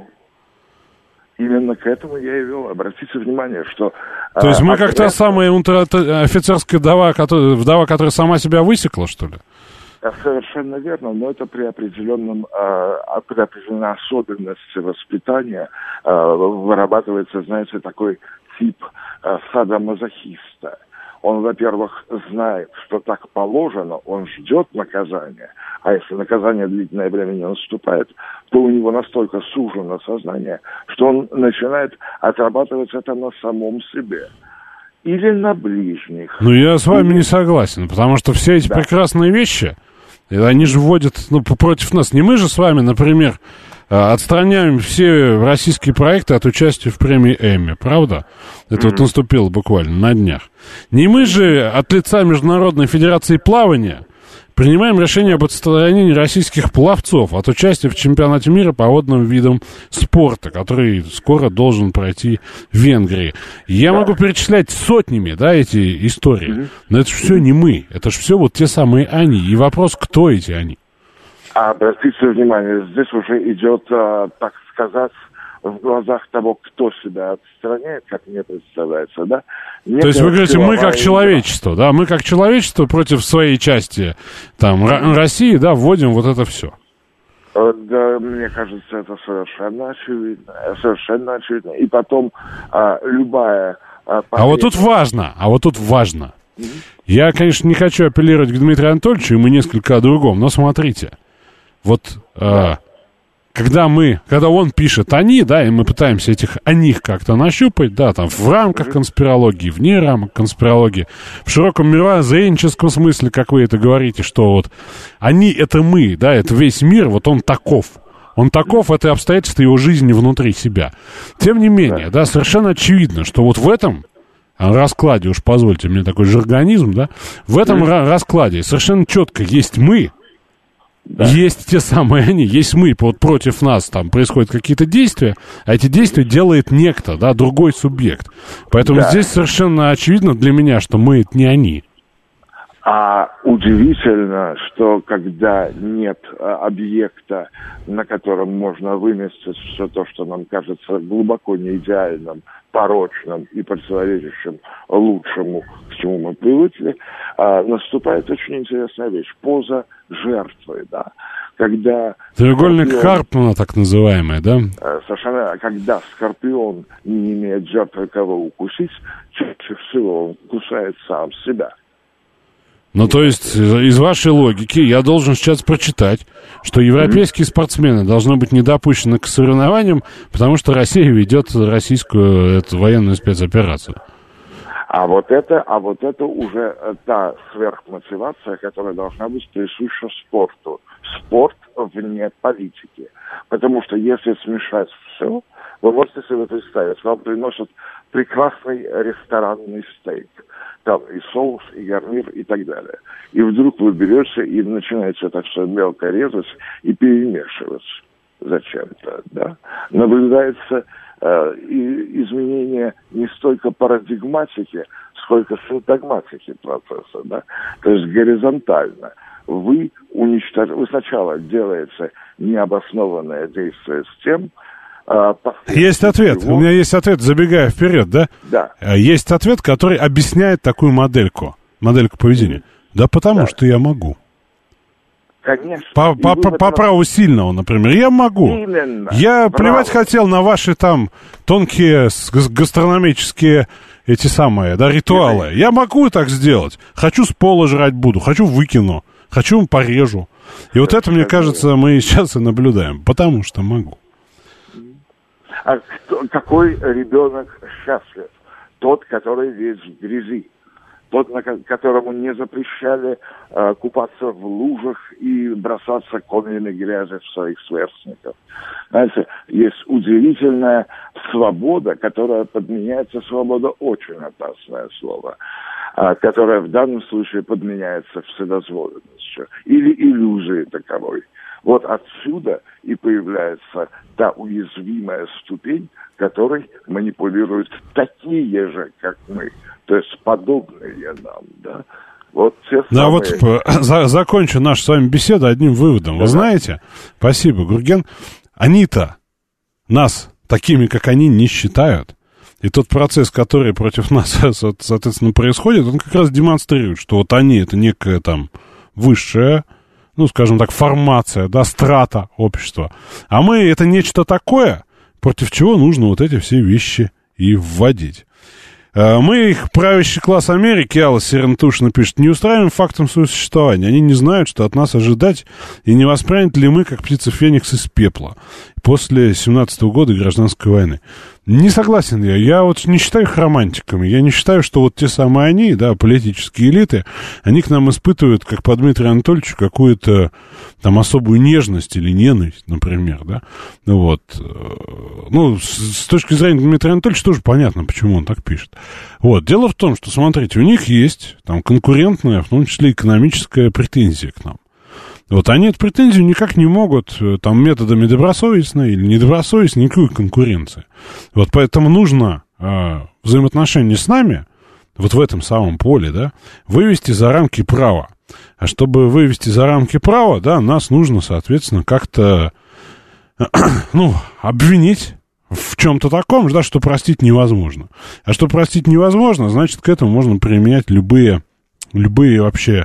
Именно к этому я и вел. Обратите внимание, что... То есть мы а, как та самая офицерская вдова, которая, вдова, которая сама себя высекла, что ли? Совершенно верно, но это при определенном, при определенной особенности воспитания вырабатывается, знаете, такой тип садомазохиста. Он, во-первых, знает, что так положено, он ждет наказания, а если наказание длительное время не наступает, то у него настолько сужено сознание, что он начинает отрабатывать это на самом себе. Или на ближних. Ну, я с вами не согласен, потому что все эти да. прекрасные вещи, они же вводят, ну, против нас. Не мы же с вами, например, отстраняем все российские проекты от участия в премии Эмми, правда? Это mm-hmm. вот наступило буквально на днях. Не мы же от лица Международной Федерации Плавания принимаем решение об отстранении российских пловцов от участия в чемпионате мира по водным видам спорта, который скоро должен пройти в Венгрии. Я да. могу перечислять сотнями, да, эти истории, mm-hmm. но это же все не мы, это же все вот те самые они. И вопрос, кто эти они? Обратите внимание, здесь уже идет, так сказать, в глазах того, кто себя отстраняет, как мне представляется, да? Некая То есть вы говорите, мы как человечество, да, мы как человечество против своей части, там, Р- России, да, вводим вот это все. Да, мне кажется, это совершенно очевидно, совершенно очевидно. И потом а, любая... А, а вот тут важно, а вот тут важно. Mm-hmm. Я, конечно, не хочу апеллировать к Дмитрию Анатольевичу, и мы несколько о другом, но смотрите, вот... А, Когда мы, когда он пишет «они», да, и мы пытаемся этих «они» как-то нащупать, да, там, в рамках конспирологии, вне рамок конспирологии, в широком мировоззренческом смысле, как вы это говорите, что вот «они» — это мы, да, это весь мир, вот он таков. Он таков, это обстоятельства его жизни внутри себя. Тем не менее, да, совершенно очевидно, что вот в этом раскладе, уж позвольте мне такой жаргонизм, да, в этом mm-hmm. раскладе совершенно четко есть мы, да. Есть те самые они, есть мы, вот против нас там происходят какие-то действия, а эти действия делает некто, да, другой субъект. Поэтому да. здесь совершенно очевидно для меня, что мы — это не они. А удивительно, что когда нет а, объекта, на котором можно выместить все то, что нам кажется глубоко неидеальным, порочным и противоречащим лучшему, к чему мы привыкли, а, наступает очень интересная вещь. Поза жертвы, да. Когда треугольник скорпион, Карпмана, так называемый, да? Совершенно, когда скорпион не имеет жертвы, кого укусить, чаще всего он кусает сам себя. Ну, то есть, из вашей логики я должен сейчас прочитать, что европейские mm-hmm. спортсмены должны быть не допущены к соревнованиям, потому что Россия ведет российскую эту, военную спецоперацию. А вот это, а вот это уже та сверхмотивация, которая должна быть присуща спорту. Спорт вне политики. Потому что если смешать все, вы можете себе представить, вам приносят прекрасный ресторанный стейк. Там и соус, и гарнир, и так далее. И вдруг вы берете и начинаете это все мелко резать и перемешивать зачем-то, да? Наблюдается э, и изменение не столько парадигматики, сколько синтагматики процесса, да? То есть горизонтально. Вы уничтожаете, вы сначала делаете необоснованное действие с тем, Есть ответ. Его... У меня есть ответ, забегая вперед, да? Да. Есть ответ, который объясняет такую модельку, модельку поведения. Да потому да. что я могу. Конечно. По, по, по, по праву сильного, например. Я могу. Именно. Я Браво. Плевать хотел на ваши там тонкие гастрономические эти самые, да, ритуалы. Именно. Я могу так сделать. Хочу с пола жрать буду, хочу выкину, хочу порежу. И вот это, мне кажется, мы сейчас и наблюдаем. Потому что могу. А кто, какой ребенок счастлив? Тот, который весь в грязи. Тот, на которому не запрещали э, купаться в лужах и бросаться комьями грязи в своих сверстников. Знаете, есть удивительная свобода, которая подменяется, свобода очень опасное слово, э, которая в данном случае подменяется вседозволенностью или иллюзией таковой. Вот отсюда и появляется та уязвимая ступень, которой манипулируют такие же, как мы, то есть подобные нам, да. Вот те да, самые... вот за, закончу нашу с вами беседу одним выводом. Да. Вы знаете, спасибо, Гурген, они-то нас такими, как они, не считают. И тот процесс, который против нас, соответственно, происходит, он как раз демонстрирует, что вот они, это некая там высшая, ну, скажем так, формация, да, страта общества. А мы — это нечто такое, против чего нужно вот эти все вещи и вводить. Мы, их правящий класс Америки, Алла Серентушина пишет, не устраиваем фактом своего существования. Они не знают, что от нас ожидать, и не воспрянут ли мы, как птица Феникс из пепла. после семнадцатого года гражданской войны. Не согласен я. Я вот не считаю их романтиками. Я не считаю, что вот те самые они, да, политические элиты, они к нам испытывают, как по Дмитрию Анатольевичу, какую-то там особую нежность или ненависть, например, да. Вот. Ну, с, с точки зрения Дмитрия Анатольевича тоже понятно, почему он так пишет. Вот. Дело в том, что, смотрите, у них есть там конкурентная, в том числе экономическая претензия к нам. Вот они эту претензию никак не могут там методами добросовестной или недобросовестной, никакой конкуренции. Вот поэтому нужно э, взаимоотношения с нами, вот в этом самом поле, да, вывести за рамки права. А чтобы вывести за рамки права, да, нас нужно, соответственно, как-то, э, ну, обвинить в чем-то таком, да, что простить невозможно. А что простить невозможно, значит, к этому можно применять любые, любые вообще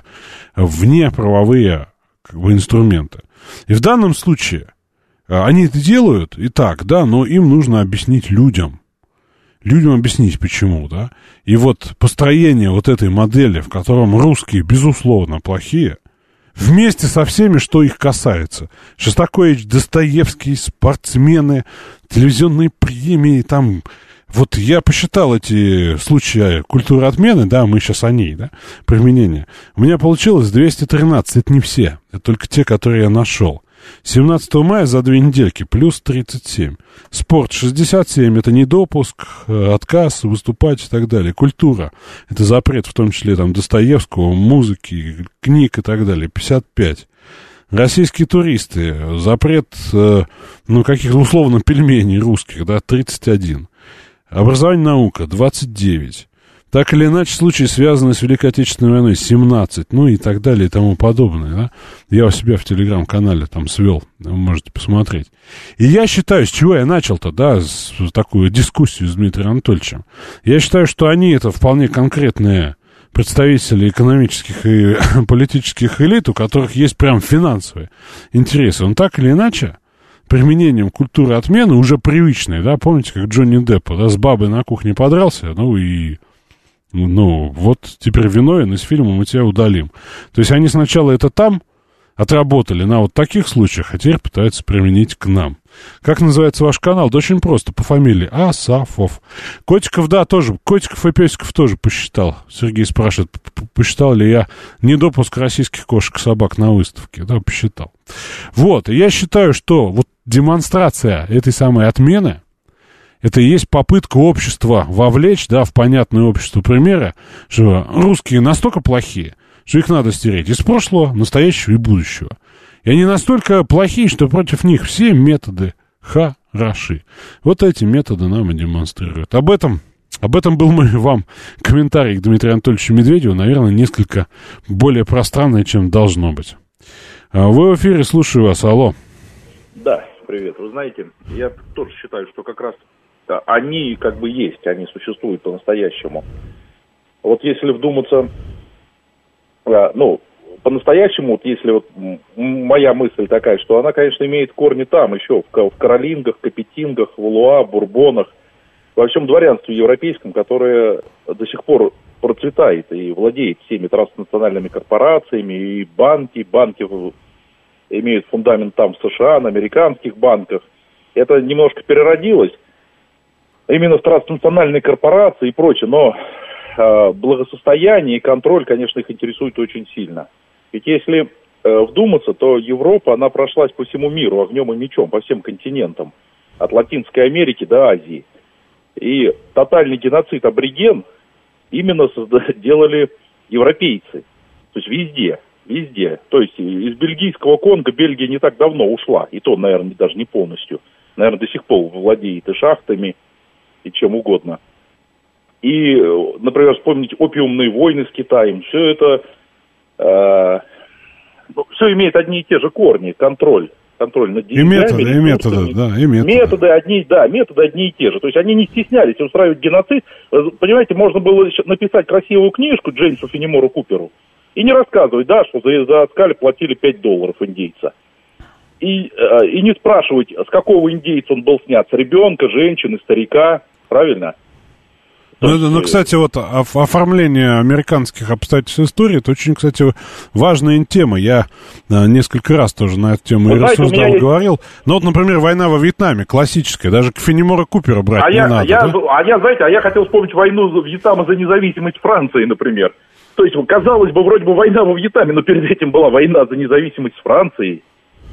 внеправовые как бы инструменты. И в данном случае они это делают и так, да, но им нужно объяснить людям. Людям объяснить, почему, да. И вот построение вот этой модели, в котором русские, безусловно, плохие, вместе со всеми, что их касается. Шостакович, Достоевский, спортсмены, телевизионные премии, там... Вот я посчитал эти случаи культуры отмены, да, мы сейчас о ней, да, применения. У меня получилось двести тринадцать, это не все, это только те, которые я нашел. семнадцатого мая за две недельки плюс тридцать семь. Спорт шестьдесят семь, это недопуск, отказ выступать и так далее. Культура, это запрет в том числе там Достоевского, музыки, книг и так далее, пятьдесят пять. Российские туристы, запрет, ну, каких-то условно пельменей русских, да, тридцать один. Образование, наука, двадцать девять. Так или иначе, случаи, связанные с Великой Отечественной войной, семнадцать, ну и так далее и тому подобное, да. Я у себя в Телеграм-канале там свел, вы можете посмотреть. И я считаю, с чего я начал-то, да, с такую дискуссию с Дмитрием Анатольевичем. Я считаю, что они это вполне конкретные представители экономических и политических элит, у которых есть прям финансовые интересы. Он так или иначе применением культуры отмены, уже привычной, да, помните, как Джонни Деппа, да, с бабой на кухне подрался, ну и, ну, вот теперь виновен, из фильма мы тебя удалим. То есть они сначала это там отработали на вот таких случаях, а теперь пытаются применить к нам. Как называется ваш канал? Да очень просто, по фамилии Асафов. Котиков, да, тоже, котиков и песиков тоже посчитал. Сергей спрашивает, посчитал ли я недопуск российских кошек и собак на выставке. Да, посчитал. Вот, и я считаю, что вот демонстрация этой самой отмены, это и есть попытка общества вовлечь, да, в понятное общество примеры, что русские настолько плохие, что их надо стереть из прошлого, настоящего и будущего. И они настолько плохие, что против них все методы хороши. Вот эти методы нам и демонстрируют. Об этом, об этом был мой вам комментарий к Дмитрию Анатольевичу Медведеву, наверное, несколько более пространный, чем должно быть. Вы в эфире, слушаю вас, алло. Да, привет. Вы знаете, я тоже считаю, что как раз они как бы есть, они существуют по-настоящему. Вот если вдуматься, ну, по-настоящему, вот если вот моя мысль такая, что она, конечно, имеет корни там еще, в, в каролингах, капетингах, валуа, бурбонах, во всем дворянстве европейском, которое до сих пор процветает и владеет всеми транснациональными корпорациями, и банки, банки имеют фундамент там в США, на американских банках. Это немножко переродилось именно в транснациональные корпорации и прочее, но э, благосостояние и контроль, конечно, их интересует очень сильно. Ведь если э, вдуматься, то Европа, она прошлась по всему миру огнем и мечом, по всем континентам, от Латинской Америки до Азии. И тотальный геноцид абориген именно созда- делали европейцы. То есть везде, везде. То есть из бельгийского Конго Бельгия не так давно ушла, и то, наверное, даже не полностью. Наверное, до сих пор владеет и шахтами, и чем угодно. И, например, вспомнить опиумные войны с Китаем. Все это, э, ну, все имеет одни и те же корни. Контроль. Контроль над деньгами. И методы, и методы, да, и методы. Методы одни, да, методы одни и те же. То есть они не стеснялись устраивать геноцид. Понимаете, можно было написать красивую книжку Джеймсу Фенемору Куперу и не рассказывать, да, что за, за скаль платили пять долларов индейца. И, э, и не спрашивать, с какого индейца он был снят, с ребенка, женщины, старика, правильно? Ну, ну, кстати, вот оформление американских обстоятельств истории, это очень, кстати, важная тема. Я несколько раз тоже на эту тему и рассуждал, есть... говорил. Ну, вот, например, война во Вьетнаме, классическая, даже к Фенемора Купера брать а не я, надо. Я, да? А я, знаете, а я хотел вспомнить войну Вьетнама за независимость Франции, например. То есть, казалось бы, вроде бы война во Вьетнаме, но перед этим была война за независимость Франции.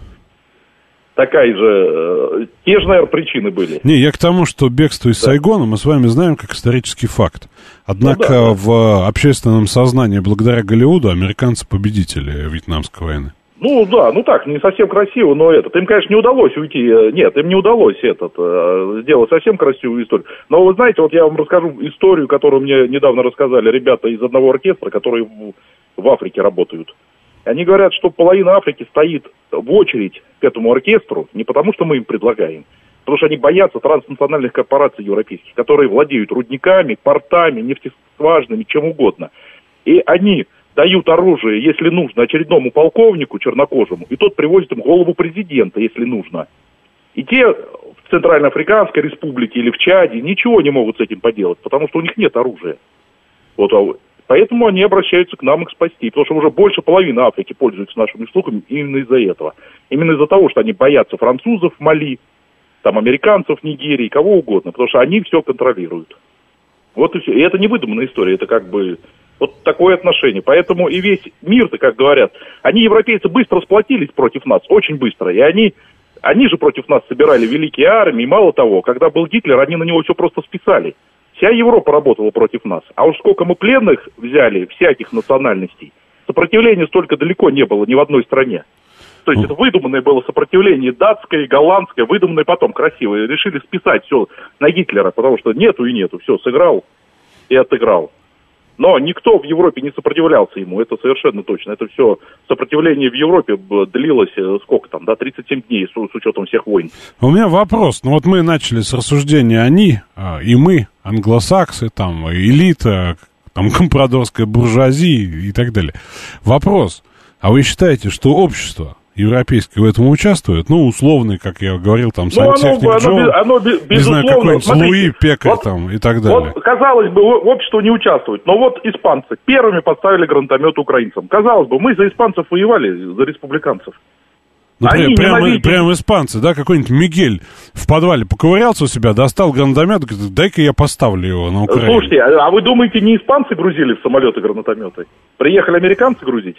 Такая же, э, те же, наверное, причины были. Не, я к тому, что бегство из да. Сайгона мы с вами знаем как исторический факт. Однако ну, да, в да. общественном сознании, благодаря Голливуду, американцы победители Вьетнамской войны. Ну да, ну так, не совсем красиво, но этот, им, конечно, не удалось уйти, нет, им не удалось этот, сделать совсем красивую историю. Но вы знаете, вот я вам расскажу историю, которую мне недавно рассказали ребята из одного оркестра, которые в, в Африке работают. Они говорят, что половина Африки стоит в очередь к этому оркестру не потому, что мы им предлагаем, потому что они боятся транснациональных корпораций европейских, которые владеют рудниками, портами, нефтескважинами, чем угодно. И они дают оружие, если нужно, очередному полковнику чернокожему, и тот привозит им голову президента, если нужно. И те в Центральноафриканской республике или в Чаде ничего не могут с этим поделать, потому что у них нет оружия. Вот, поэтому они обращаются к нам их спасти, потому что уже больше половины Африки пользуются нашими услугами именно из-за этого. Именно из-за того, что они боятся французов в Мали, там, американцев в Нигерии, кого угодно, потому что они все контролируют. Вот и все. И это не выдуманная история, это как бы вот такое отношение. Поэтому и весь мир-то, как говорят, они, европейцы, быстро сплотились против нас, очень быстро, и они... Они же против нас собирали великие армии, мало того, когда был Гитлер, они на него все просто списали. Вся Европа работала против нас. А уж сколько мы пленных взяли, всяких национальностей, сопротивления столько далеко не было ни в одной стране. То есть это выдуманное было сопротивление датское, голландское, выдуманное потом, красивое. Решили списать все на Гитлера, потому что нету и нету. Все, сыграл и отыграл. Но никто в Европе не сопротивлялся ему, это совершенно точно. Это все сопротивление в Европе длилось, сколько там, да, тридцать семь дней с, с учетом всех войн. У меня вопрос. Ну вот мы начали с рассуждения «они» и «мы», англосаксы, там, элита, там, компрадорская буржуазия и так далее. Вопрос. А вы считаете, что общество европейское в этом участвует? Ну, условный, как я говорил, там, сантехник ну, Джон, оно, оно, оно, не знаю, какой-нибудь Луи, пекарь вот, там и так далее. Вот, казалось бы, общество не участвует, но вот испанцы первыми поставили гранатомет украинцам. Казалось бы, мы за испанцев воевали, за республиканцев. Ну, Они прям, прям, прям испанцы, да, какой-нибудь Мигель в подвале поковырялся у себя, достал гранатомет, говорит, дай-ка я поставлю его на Украину. Слушайте, а вы думаете, не испанцы грузили в самолеты гранатометы? Приехали американцы грузить?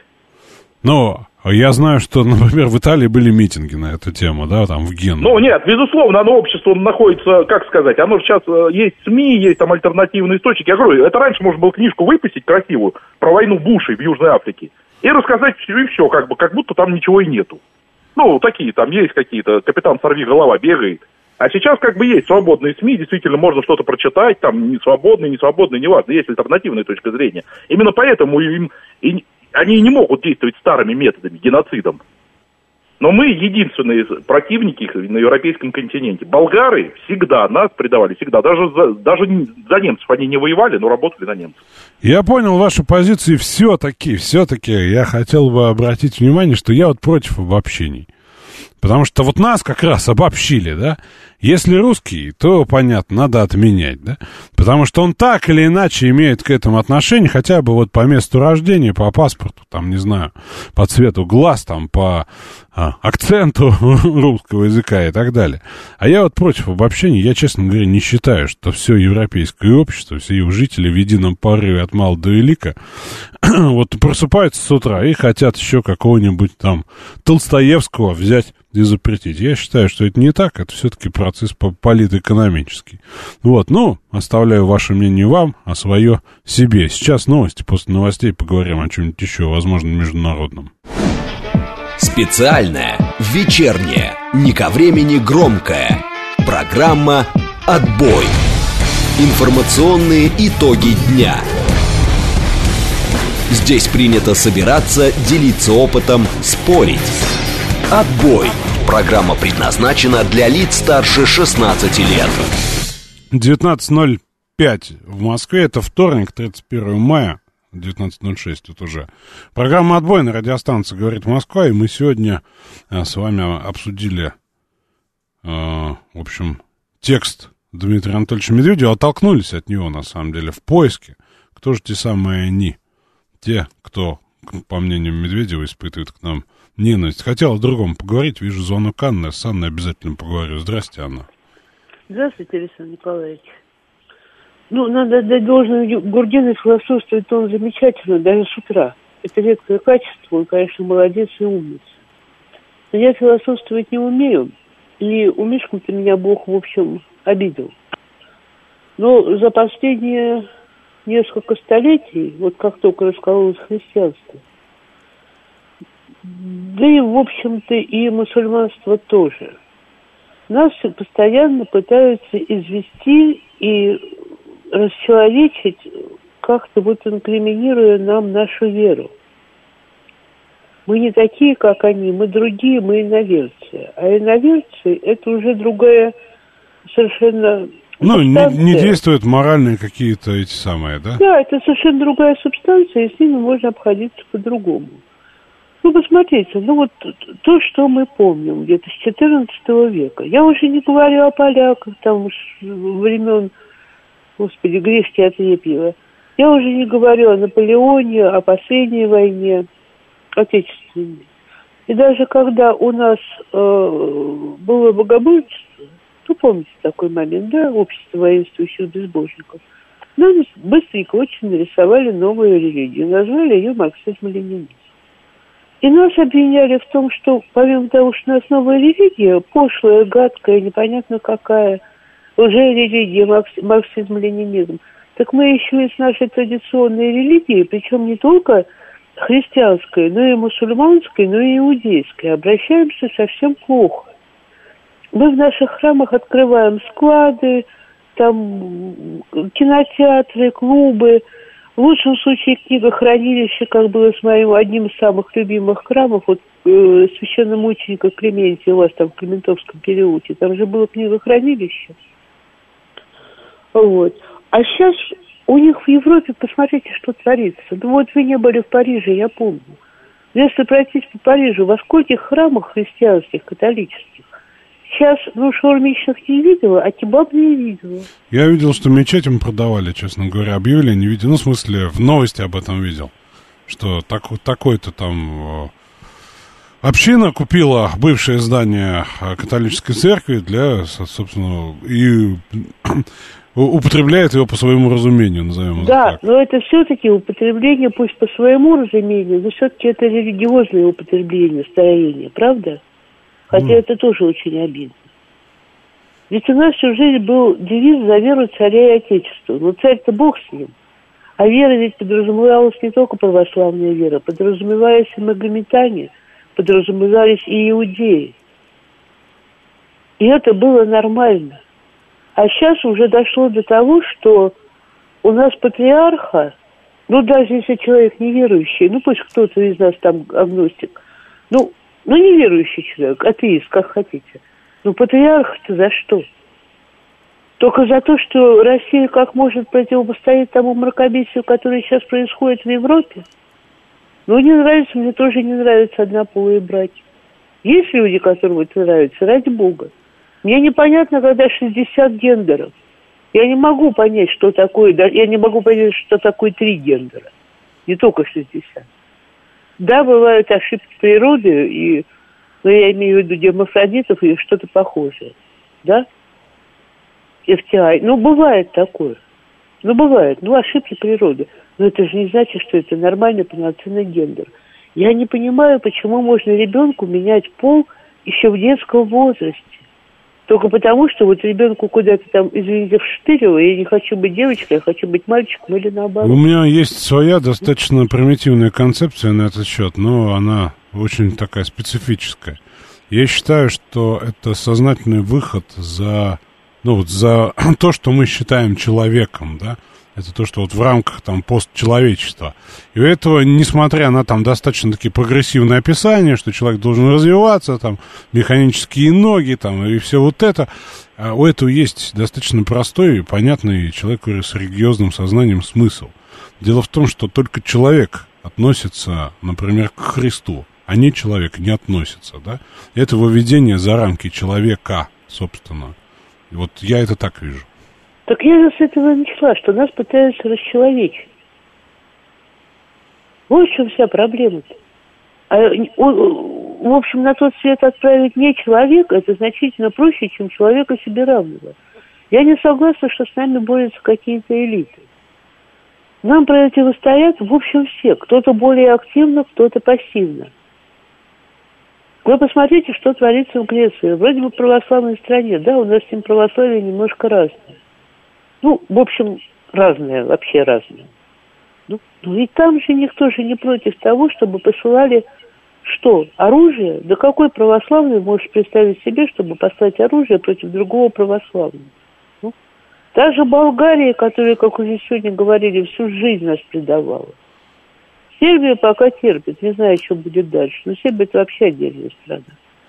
Ну, я знаю, что, например, в Италии были митинги на эту тему, да, там, в Генуе. Ну, нет, безусловно, оно общество находится, как сказать, оно сейчас, есть СМИ, есть там альтернативные источники. Я говорю, это раньше можно было книжку выпустить красивую про войну Бушей в Южной Африке и рассказать все и все, как бы, как будто там ничего и нету. Ну, такие там есть какие-то, капитан Сорвиголова бегает. А сейчас как бы есть свободные СМИ, действительно можно что-то прочитать, там, не свободные, не свободные, неважно, есть альтернативная точка зрения. Именно поэтому им... И, они не могут действовать старыми методами, геноцидом. Но мы единственные противники их на европейском континенте. Болгары всегда нас предавали, всегда. Даже за, даже за немцев они не воевали, но работали на немцев. Я понял вашу позицию, и все-таки, все-таки я хотел бы обратить внимание, что я вот против обобщений. Потому что вот нас как раз обобщили, да? Если русский, то, понятно, надо отменять, да? Потому что он так или иначе имеет к этому отношение, хотя бы вот по месту рождения, по паспорту, там, не знаю, по цвету глаз, там, по а, акценту русского языка и так далее. А я вот против обобщений, я, честно говоря, не считаю, что все европейское общество, все его жители в едином порыве от мала до велика вот просыпаются с утра и хотят еще какого-нибудь там Толстоевского взять и запретить. Я считаю, что это не так, это все-таки процесс политэкономический. Вот, ну, оставляю ваше мнение вам, а свое себе. Сейчас новости, после новостей поговорим о чем-нибудь еще, возможно, международном. Специальная, вечерняя, не ко времени громкая. Программа «Отбой». Информационные итоги дня. Здесь принято собираться, делиться опытом, спорить. «Отбой». Программа предназначена для лиц старше шестнадцати лет. девятнадцать ноль пять в Москве. Это вторник, тридцать первое мая, девятнадцать ноль шесть тут уже. Программа «Отбой» на радиостанции «Говорит Москва». И мы сегодня а, с вами обсудили, а, в общем, текст Дмитрия Анатольевича Медведева, оттолкнулись от него, на самом деле, в поиске. Кто же те самые они? Те, кто, по мнению Медведева, испытывает к нам ненависть. Хотел о другом поговорить. Вижу звонок Анны. С Анной обязательно поговорю. Здрасте, Анна. Здравствуйте, Александр Николаевич. Ну, надо отдать должное Гурдину, философствует он замечательно, даже с утра. Это редкое качество, он, конечно, молодец и умница. Но я философствовать не умею, и у Мишку-то меня Бог, в общем, обидел. Но за последние несколько столетий, вот как только раскололось христианство, да и, в общем-то, и мусульманство тоже, нас постоянно пытаются извести и расчеловечить, как-то вот инкриминируя нам нашу веру. Мы не такие, как они, мы другие, мы иноверцы. А иноверцы – это уже другая совершенно Ну, субстанция. не, не действуют моральные какие-то эти самые, да? Да, это совершенно другая субстанция, и с ними можно обходиться по-другому. Ну, посмотрите, ну вот то, что мы помним где-то с четырнадцатого века. Я уже не говорю о поляках, там, с времен, господи, Гришки Отрепьева. Я уже не говорю о Наполеоне, о последней войне, отечественной. И даже когда у нас э, было богоборчество, ну, помните такой момент, да, общество воинствующих безбожников, нам быстренько очень нарисовали новую религию, назвали ее марксизм-ленинизм. И нас обвиняли в том, что, помимо того, что у нас новая религия, пошлая, гадкая, непонятно какая, лже-религия, марксизм-ленинизм, так мы еще и с нашей традиционной религией, причем не только христианской, но и мусульманской, но и иудейской, обращаемся совсем плохо. Мы в наших храмах открываем склады, там кинотеатры, клубы, в лучшем случае книгохранилище, как было с моим одним из самых любимых храмов, вот э, священномученика Клементия у вас там в Клементовском переулке, там же было книгохранилище. Вот. А сейчас у них в Европе, посмотрите, что творится. Ну вот вы не были в Париже, я помню. Если пройтись по Парижу, во скольких храмах христианских, католических, сейчас, ну, шаурмичных не видела, а кебаб не видела. Я видел, что мечеть им продавали, честно говоря, объявили, не видел. Ну, в смысле, в новости об этом видел, что так, такой-то там община купила бывшее здание католической церкви для, собственно, и употребляет его по своему разумению, назовем да, это так. Но это все-таки употребление, пусть по своему разумению, но все-таки это религиозное употребление, строение, правда? Хотя mm. это тоже очень обидно. Ведь у нас всю жизнь был девиз «За веру царя и отечества». Но царь-то Бог с ним. А вера ведь подразумевалась не только православная вера, подразумевались и магометане, подразумевались и иудеи. И это было нормально. А сейчас уже дошло до того, что у нас патриарха, ну даже если человек неверующий, ну пусть кто-то из нас там агностик, ну, ну неверующий человек, атеист, как хотите, ну патриарх-то за что? Только за то, что Россия как может противопостоять тому мракобесию, которое сейчас происходит в Европе? Ну не нравится, мне тоже не нравятся однополые браки. Есть люди, которым это нравится, ради бога. Мне непонятно, когда шестьдесят гендеров. Я не могу понять, что такое, я не могу понять, что такое три гендера. Не только шестьдесят. Да, бывают ошибки природы, и, ну, я имею в виду гермафродитов и что-то похожее. Да? эф ти ай. Ну, бывает такое. Ну, бывает. Ну, ошибки природы. Но это же не значит, что это нормальный, полноценный гендер. Я не понимаю, почему можно ребенку менять пол еще в детском возрасте. Только потому, что вот ребенку куда-то там, извините, вштырило, я не хочу быть девочкой, я хочу быть мальчиком или наоборот. У меня есть своя достаточно примитивная концепция на этот счет, но она очень такая специфическая. Я считаю, что это сознательный выход за, ну, вот за то, что мы считаем человеком, да. Это то, что вот в рамках там постчеловечества. И у этого, несмотря на там достаточно такие прогрессивные описания, что человек должен развиваться, там, механические ноги, там, и все вот это, а у этого есть достаточно простой и понятный человеку с религиозным сознанием смысл. Дело в том, что только человек относится, например, к Христу, а не человек не относится, да. Это выведение за рамки человека, собственно. И вот я это так вижу. Так я же с этого начала, что нас пытаются расчеловечить. Вот в чем вся проблема-то. А, он, в общем, на тот свет отправить не человека, это значительно проще, чем человека себе равного. Я не согласна, что с нами борются какие-то элиты. Нам противостоят, в общем, все. Кто-то более активно, кто-то пассивно. Вы посмотрите, что творится в Греции. Вроде бы в православной стране, да, у нас с ним православие немножко разное. Ну, в общем, разное, вообще разное. Ну, ну и там же никто же не против того, чтобы посылали что? Оружие? Да какой православный может представить себе, чтобы послать оружие против другого православного? Ну, та же Болгария, которая, как уже сегодня говорили, всю жизнь нас предавала. Сербия пока терпит, не знаю, что будет дальше. Но Сербия это вообще отдельная страна.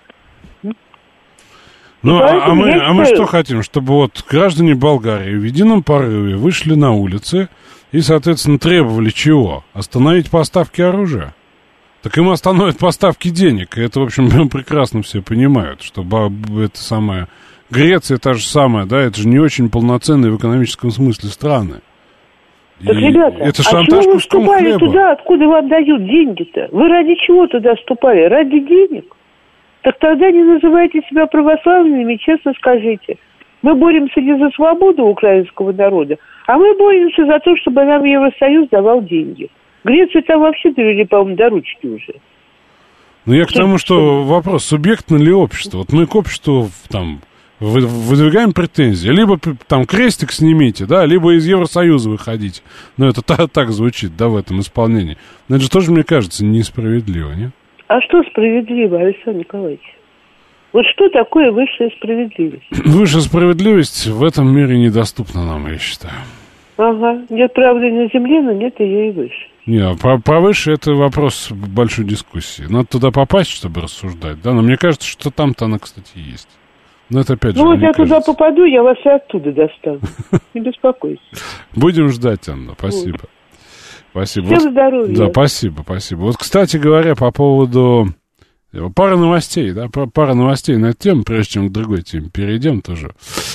Ну, а, а, мы, а мы что хотим? Чтобы вот граждане Болгарии в едином порыве вышли на улицы и, соответственно, требовали чего? Остановить поставки оружия? Так им остановят поставки денег. И это, в общем, прекрасно все понимают, что это самое... Греция та же самая, да, это же не очень полноценные в экономическом смысле страны. Так, и ребята, это а чего вы вступали туда, откуда вам дают деньги-то? Вы ради чего туда вступали? Ради денег? Так тогда не называйте себя православными, честно скажите. Мы боремся не за свободу украинского народа, а мы боремся за то, чтобы нам Евросоюз давал деньги. Грецию там вообще довели, по-моему, до ручки уже. Ну, я к тому, что вопрос, субъектно ли общество? Вот мы к обществу там выдвигаем претензии. Либо там крестик снимите, да, либо из Евросоюза выходите. Ну, это так, так звучит, да, в этом исполнении. Но это же тоже, мне кажется, несправедливо, нет? А что справедливо, Александр Николаевич? Вот что такое высшая справедливость? Высшая справедливость в этом мире недоступна нам, я считаю. Ага. Нет правды на земле, но нет ее и выше. Не, про, про выше это вопрос большой дискуссии. Надо туда попасть, чтобы рассуждать, да? Но мне кажется, что там-то она, кстати, есть. Но это опять же, ну, вот я кажется. туда попаду, я вас и оттуда достану. Не беспокойся. Будем ждать, Анна, спасибо. Спасибо. Всем вот, здоровья. Да, спасибо, спасибо. Вот, кстати говоря, по поводу... Пара новостей, да, пара новостей на эту тему, прежде чем к другой теме перейдем тоже.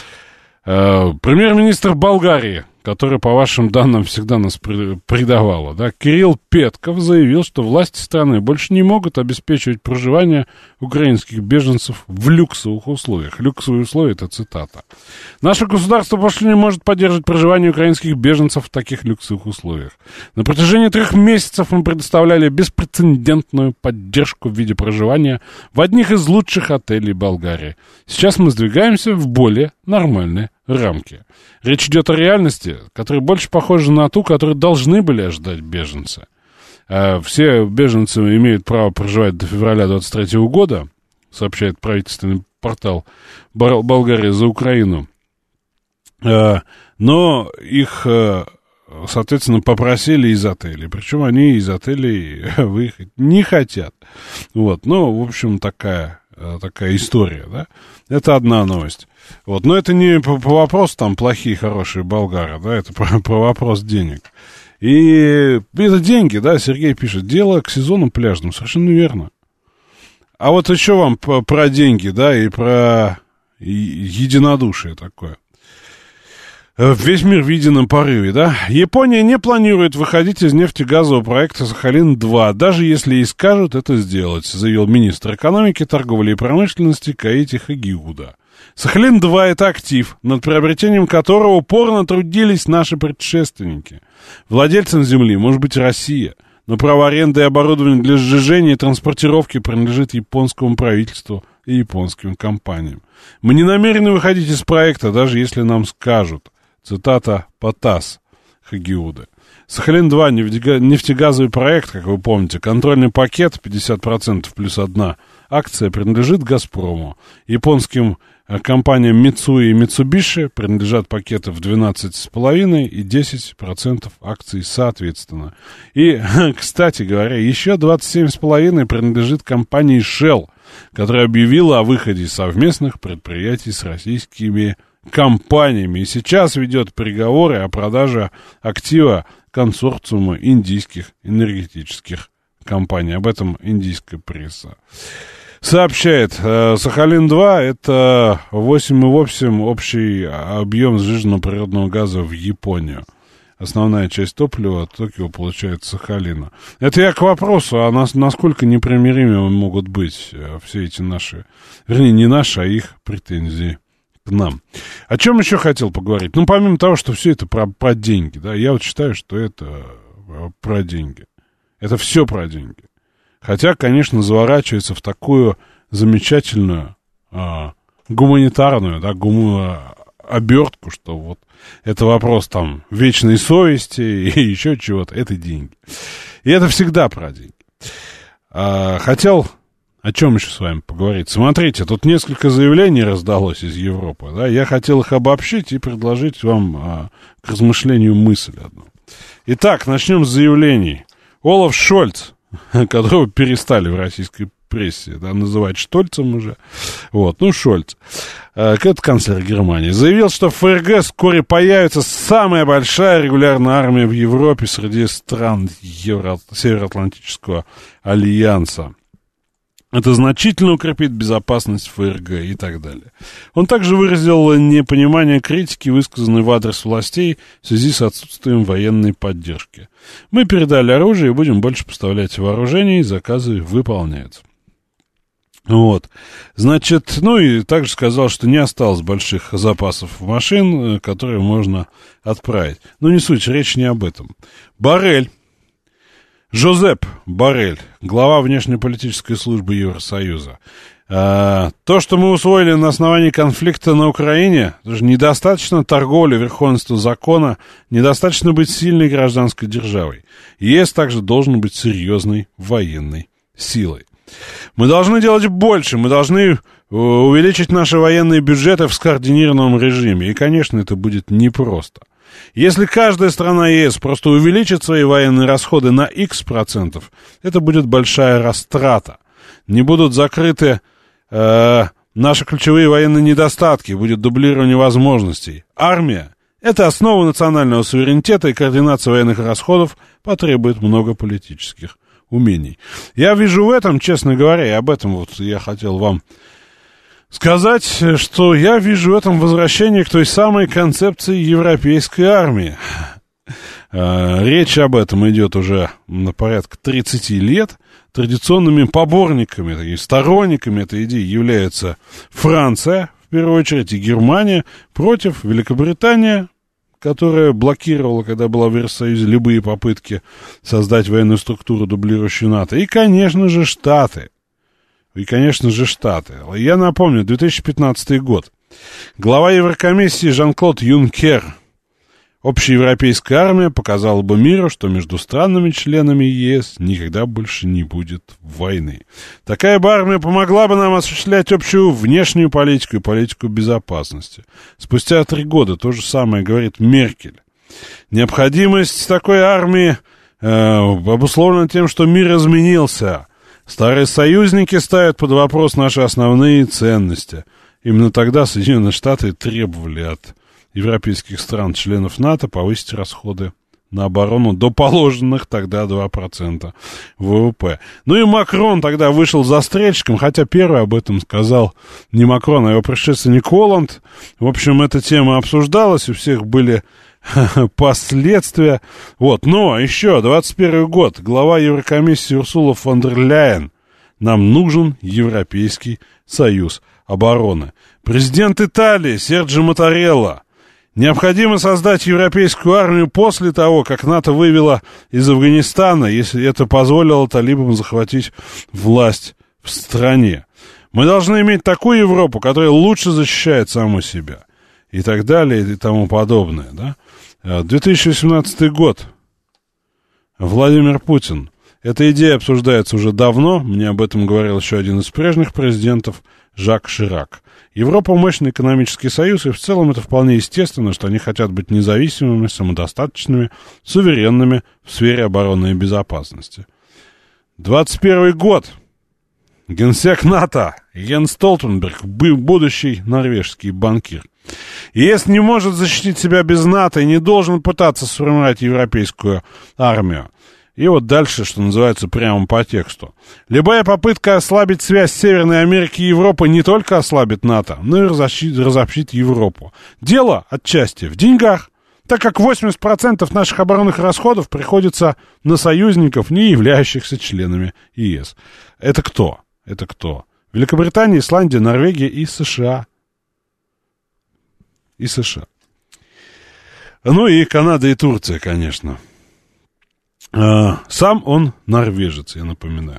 Э, премьер-министр Болгарии, который, по вашим данным, всегда нас предавала, да, Кирилл Петков заявил, что власти страны больше не могут обеспечивать проживание украинских беженцев в люксовых условиях. Люксовые условия — это цитата. Наше государство больше не может поддерживать проживание украинских беженцев в таких люксовых условиях. На протяжении трех месяцев мы предоставляли беспрецедентную поддержку в виде проживания в одних из лучших отелей Болгарии. Сейчас мы сдвигаемся в более нормальные рамки. Речь идет о реальности, которая больше похожа на ту, которую должны были ожидать беженцы. Все беженцы имеют право проживать до февраля двадцать третьего года, сообщает правительственный портал Болгарии за Украину. Но их, соответственно, попросили из отелей. Причем они из отелей выехать не хотят. Вот. Ну, в общем, такая, такая история, да. Это одна новость. Вот. Но это не по, по вопросу, там, плохие, хорошие болгары, да, это про, про вопрос денег. И это деньги, да, Сергей пишет, дело к сезону пляжным, совершенно верно. А вот еще вам про, про деньги, да, и про единодушие такое. Весь мир в едином порыве, да? Япония не планирует выходить из нефтегазового проекта Сахалин-два, даже если ей скажут это сделать, заявил министр экономики, торговли и промышленности Каити Хагиуда. Сахалин-два — это актив, над приобретением которого упорно трудились наши предшественники. Владельцем земли может быть Россия, но право аренды и оборудования для сжижения и транспортировки принадлежит японскому правительству и японским компаниям. Мы не намерены выходить из проекта, даже если нам скажут. Цитата по ТАСС Хагиуды. Сахалин-два — нефтегазовый проект, как вы помните. Контрольный пакет пятьдесят процентов плюс одна акция принадлежит «Газпрому». Японским компаниям Mitsui и Mitsubishi принадлежат пакеты в двенадцать целых пять десятых и десять процентов акций соответственно. И, кстати говоря, еще двадцать семь целых пять десятых принадлежит компании Shell, которая объявила о выходе совместных предприятий с российскими компаниями и сейчас ведет переговоры о продаже актива консорциума индийских энергетических компаний. Об этом индийская пресса. Сообщает, Сахалин-два — это восемь и восемь общий объем сжиженного природного газа в Японию. Основная часть топлива Токио получает с Сахалина. Это я к вопросу, а нас, насколько непримиримыми могут быть все эти наши, вернее, не наши, а их претензии к нам. О чем еще хотел поговорить? Ну, помимо того, что все это про, про деньги, да, я вот считаю, что это про деньги. Это все про деньги. Хотя, конечно, заворачивается в такую замечательную а, гуманитарную, да, гуму... обертку, что вот это вопрос там вечной совести и еще чего-то. Это деньги. И это всегда про деньги. А, хотел о чем еще с вами поговорить? Смотрите, тут несколько заявлений раздалось из Европы. Да? Я хотел их обобщить и предложить вам а, к размышлению мысль одну. Итак, начнем с заявлений. Олаф Шольц, которого перестали в российской прессе да, называть Штольцем уже. Вот, ну, Шольц. Это канцлер Германии. Заявил, что в ФРГ вскоре появится самая большая регулярная армия в Европе среди стран Евро... Североатлантического альянса. Это значительно укрепит безопасность ФРГ и так далее. Он также выразил непонимание критики, высказанной в адрес властей в связи с отсутствием военной поддержки. Мы передали оружие и будем больше поставлять вооружение, и заказы выполняются. Вот, значит, ну и также сказал, что не осталось больших запасов машин, которые можно отправить. Но не суть, речь не об этом. Боррель, Жозеп Боррель, глава внешнеполитической службы Евросоюза. А, то, что мы усвоили на основании конфликта на Украине, недостаточно торговли, верховенства закона, недостаточно быть сильной гражданской державой. ЕС также должен быть серьезной военной силой. Мы должны делать больше, мы должны увеличить наши военные бюджеты в скоординированном режиме. И, конечно, это будет непросто. Если каждая страна ЕС просто увеличит свои военные расходы на X процентов, это будет большая растрата. Не будут закрыты э, наши ключевые военные недостатки, будет дублирование возможностей. Армия — это основа национального суверенитета, и координация военных расходов потребует много политических умений. Я вижу в этом, честно говоря, и об этом вот я хотел вам сказать, что я вижу в этом возвращение к той самой концепции европейской армии. Речь об этом идет уже на порядка тридцать лет. Традиционными поборниками и сторонниками этой идеи являются Франция, в первую очередь, и Германия, против Великобритания, которая блокировала, когда была в Евросоюзе, любые попытки создать военную структуру, дублирующую НАТО. И, конечно же, Штаты. И, конечно же, Штаты. Я напомню, две тысячи пятнадцатый год. Глава Еврокомиссии Жан-Клод Юнкер. Общеевропейская армия показала бы миру, что между странами-членами ЕС никогда больше не будет войны. Такая бы армия помогла бы нам осуществлять общую внешнюю политику и политику безопасности. Спустя три года то же самое говорит Меркель. Необходимость такой армии э, обусловлена тем, что мир изменился. Старые союзники ставят под вопрос наши основные ценности. Именно тогда Соединенные Штаты требовали от европейских стран, членов НАТО, повысить расходы на оборону до положенных тогда два процента ВВП. Ну и Макрон тогда вышел застрельщиком, хотя первый об этом сказал не Макрон, а его предшественник Холланд. В общем, эта тема обсуждалась, у всех были последствия. Вот, но еще двадцать первый год, глава Еврокомиссии Урсула фон дер Ляйен. Нам нужен Европейский союз обороны. Президент Италии Серджио Маттарелла. Необходимо создать европейскую армию после того, как НАТО вывело из Афганистана, если это позволило талибам захватить власть в стране. Мы должны иметь такую Европу, которая лучше защищает саму себя. И так далее, и тому подобное. Да? две тысячи восемнадцатый год. Владимир Путин. Эта идея обсуждается уже давно. Мне об этом говорил еще один из прежних президентов, Жак Ширак. Европа — мощный экономический союз, и в целом это вполне естественно, что они хотят быть независимыми, самодостаточными, суверенными в сфере обороны и безопасности. двадцать первый год. Генсек НАТО Йенс Столтенберг, будущий норвежский банкир. ЕС не может защитить себя без НАТО и не должен пытаться сформировать европейскую армию. И вот дальше, что называется, прямо по тексту. Любая попытка ослабить связь Северной Америки и Европы не только ослабит НАТО, но и разобщит, разобщит Европу. Дело отчасти в деньгах, так как восемьдесят процентов наших оборонных расходов приходится на союзников, не являющихся членами ЕС. Это кто? Это кто? Великобритания, Исландия, Норвегия и США. И США. Ну и Канада и Турция, конечно. Сам он норвежец, я напоминаю.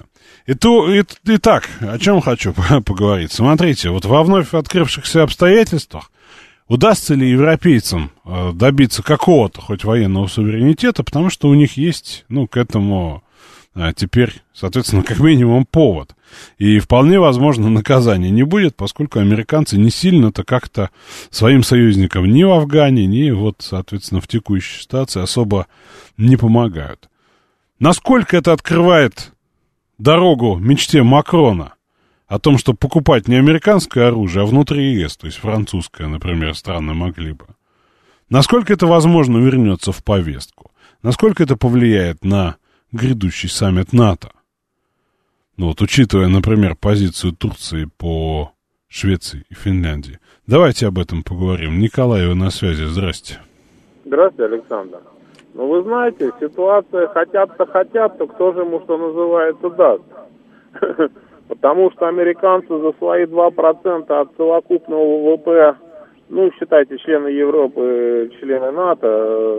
Итак, о чем хочу поговорить. Смотрите, вот во вновь открывшихся обстоятельствах удастся ли европейцам добиться какого-то хоть военного суверенитета, потому что у них есть, ну, к этому теперь, соответственно, как минимум повод. И вполне возможно наказания не будет, поскольку американцы не сильно-то как-то своим союзникам ни в Афгане, ни вот, соответственно, в текущей ситуации особо не помогают. Насколько это открывает дорогу мечте Макрона о том, что покупать не американское оружие, а внутри ЕС, то есть французское, например, страны могли бы. Насколько это, возможно, вернется в повестку? Насколько это повлияет на грядущий саммит НАТО? Ну вот, учитывая, например, позицию Турции по Швеции и Финляндии. Давайте об этом поговорим. Николай, вы на связи. Здрасте. Здравствуйте, Александр. Ну, вы знаете, ситуация хотят-то хотят, то кто же ему, что называется, даст? Потому что американцы за свои два процента от совокупного ВВП, ну, считайте, члены Европы, члены НАТО,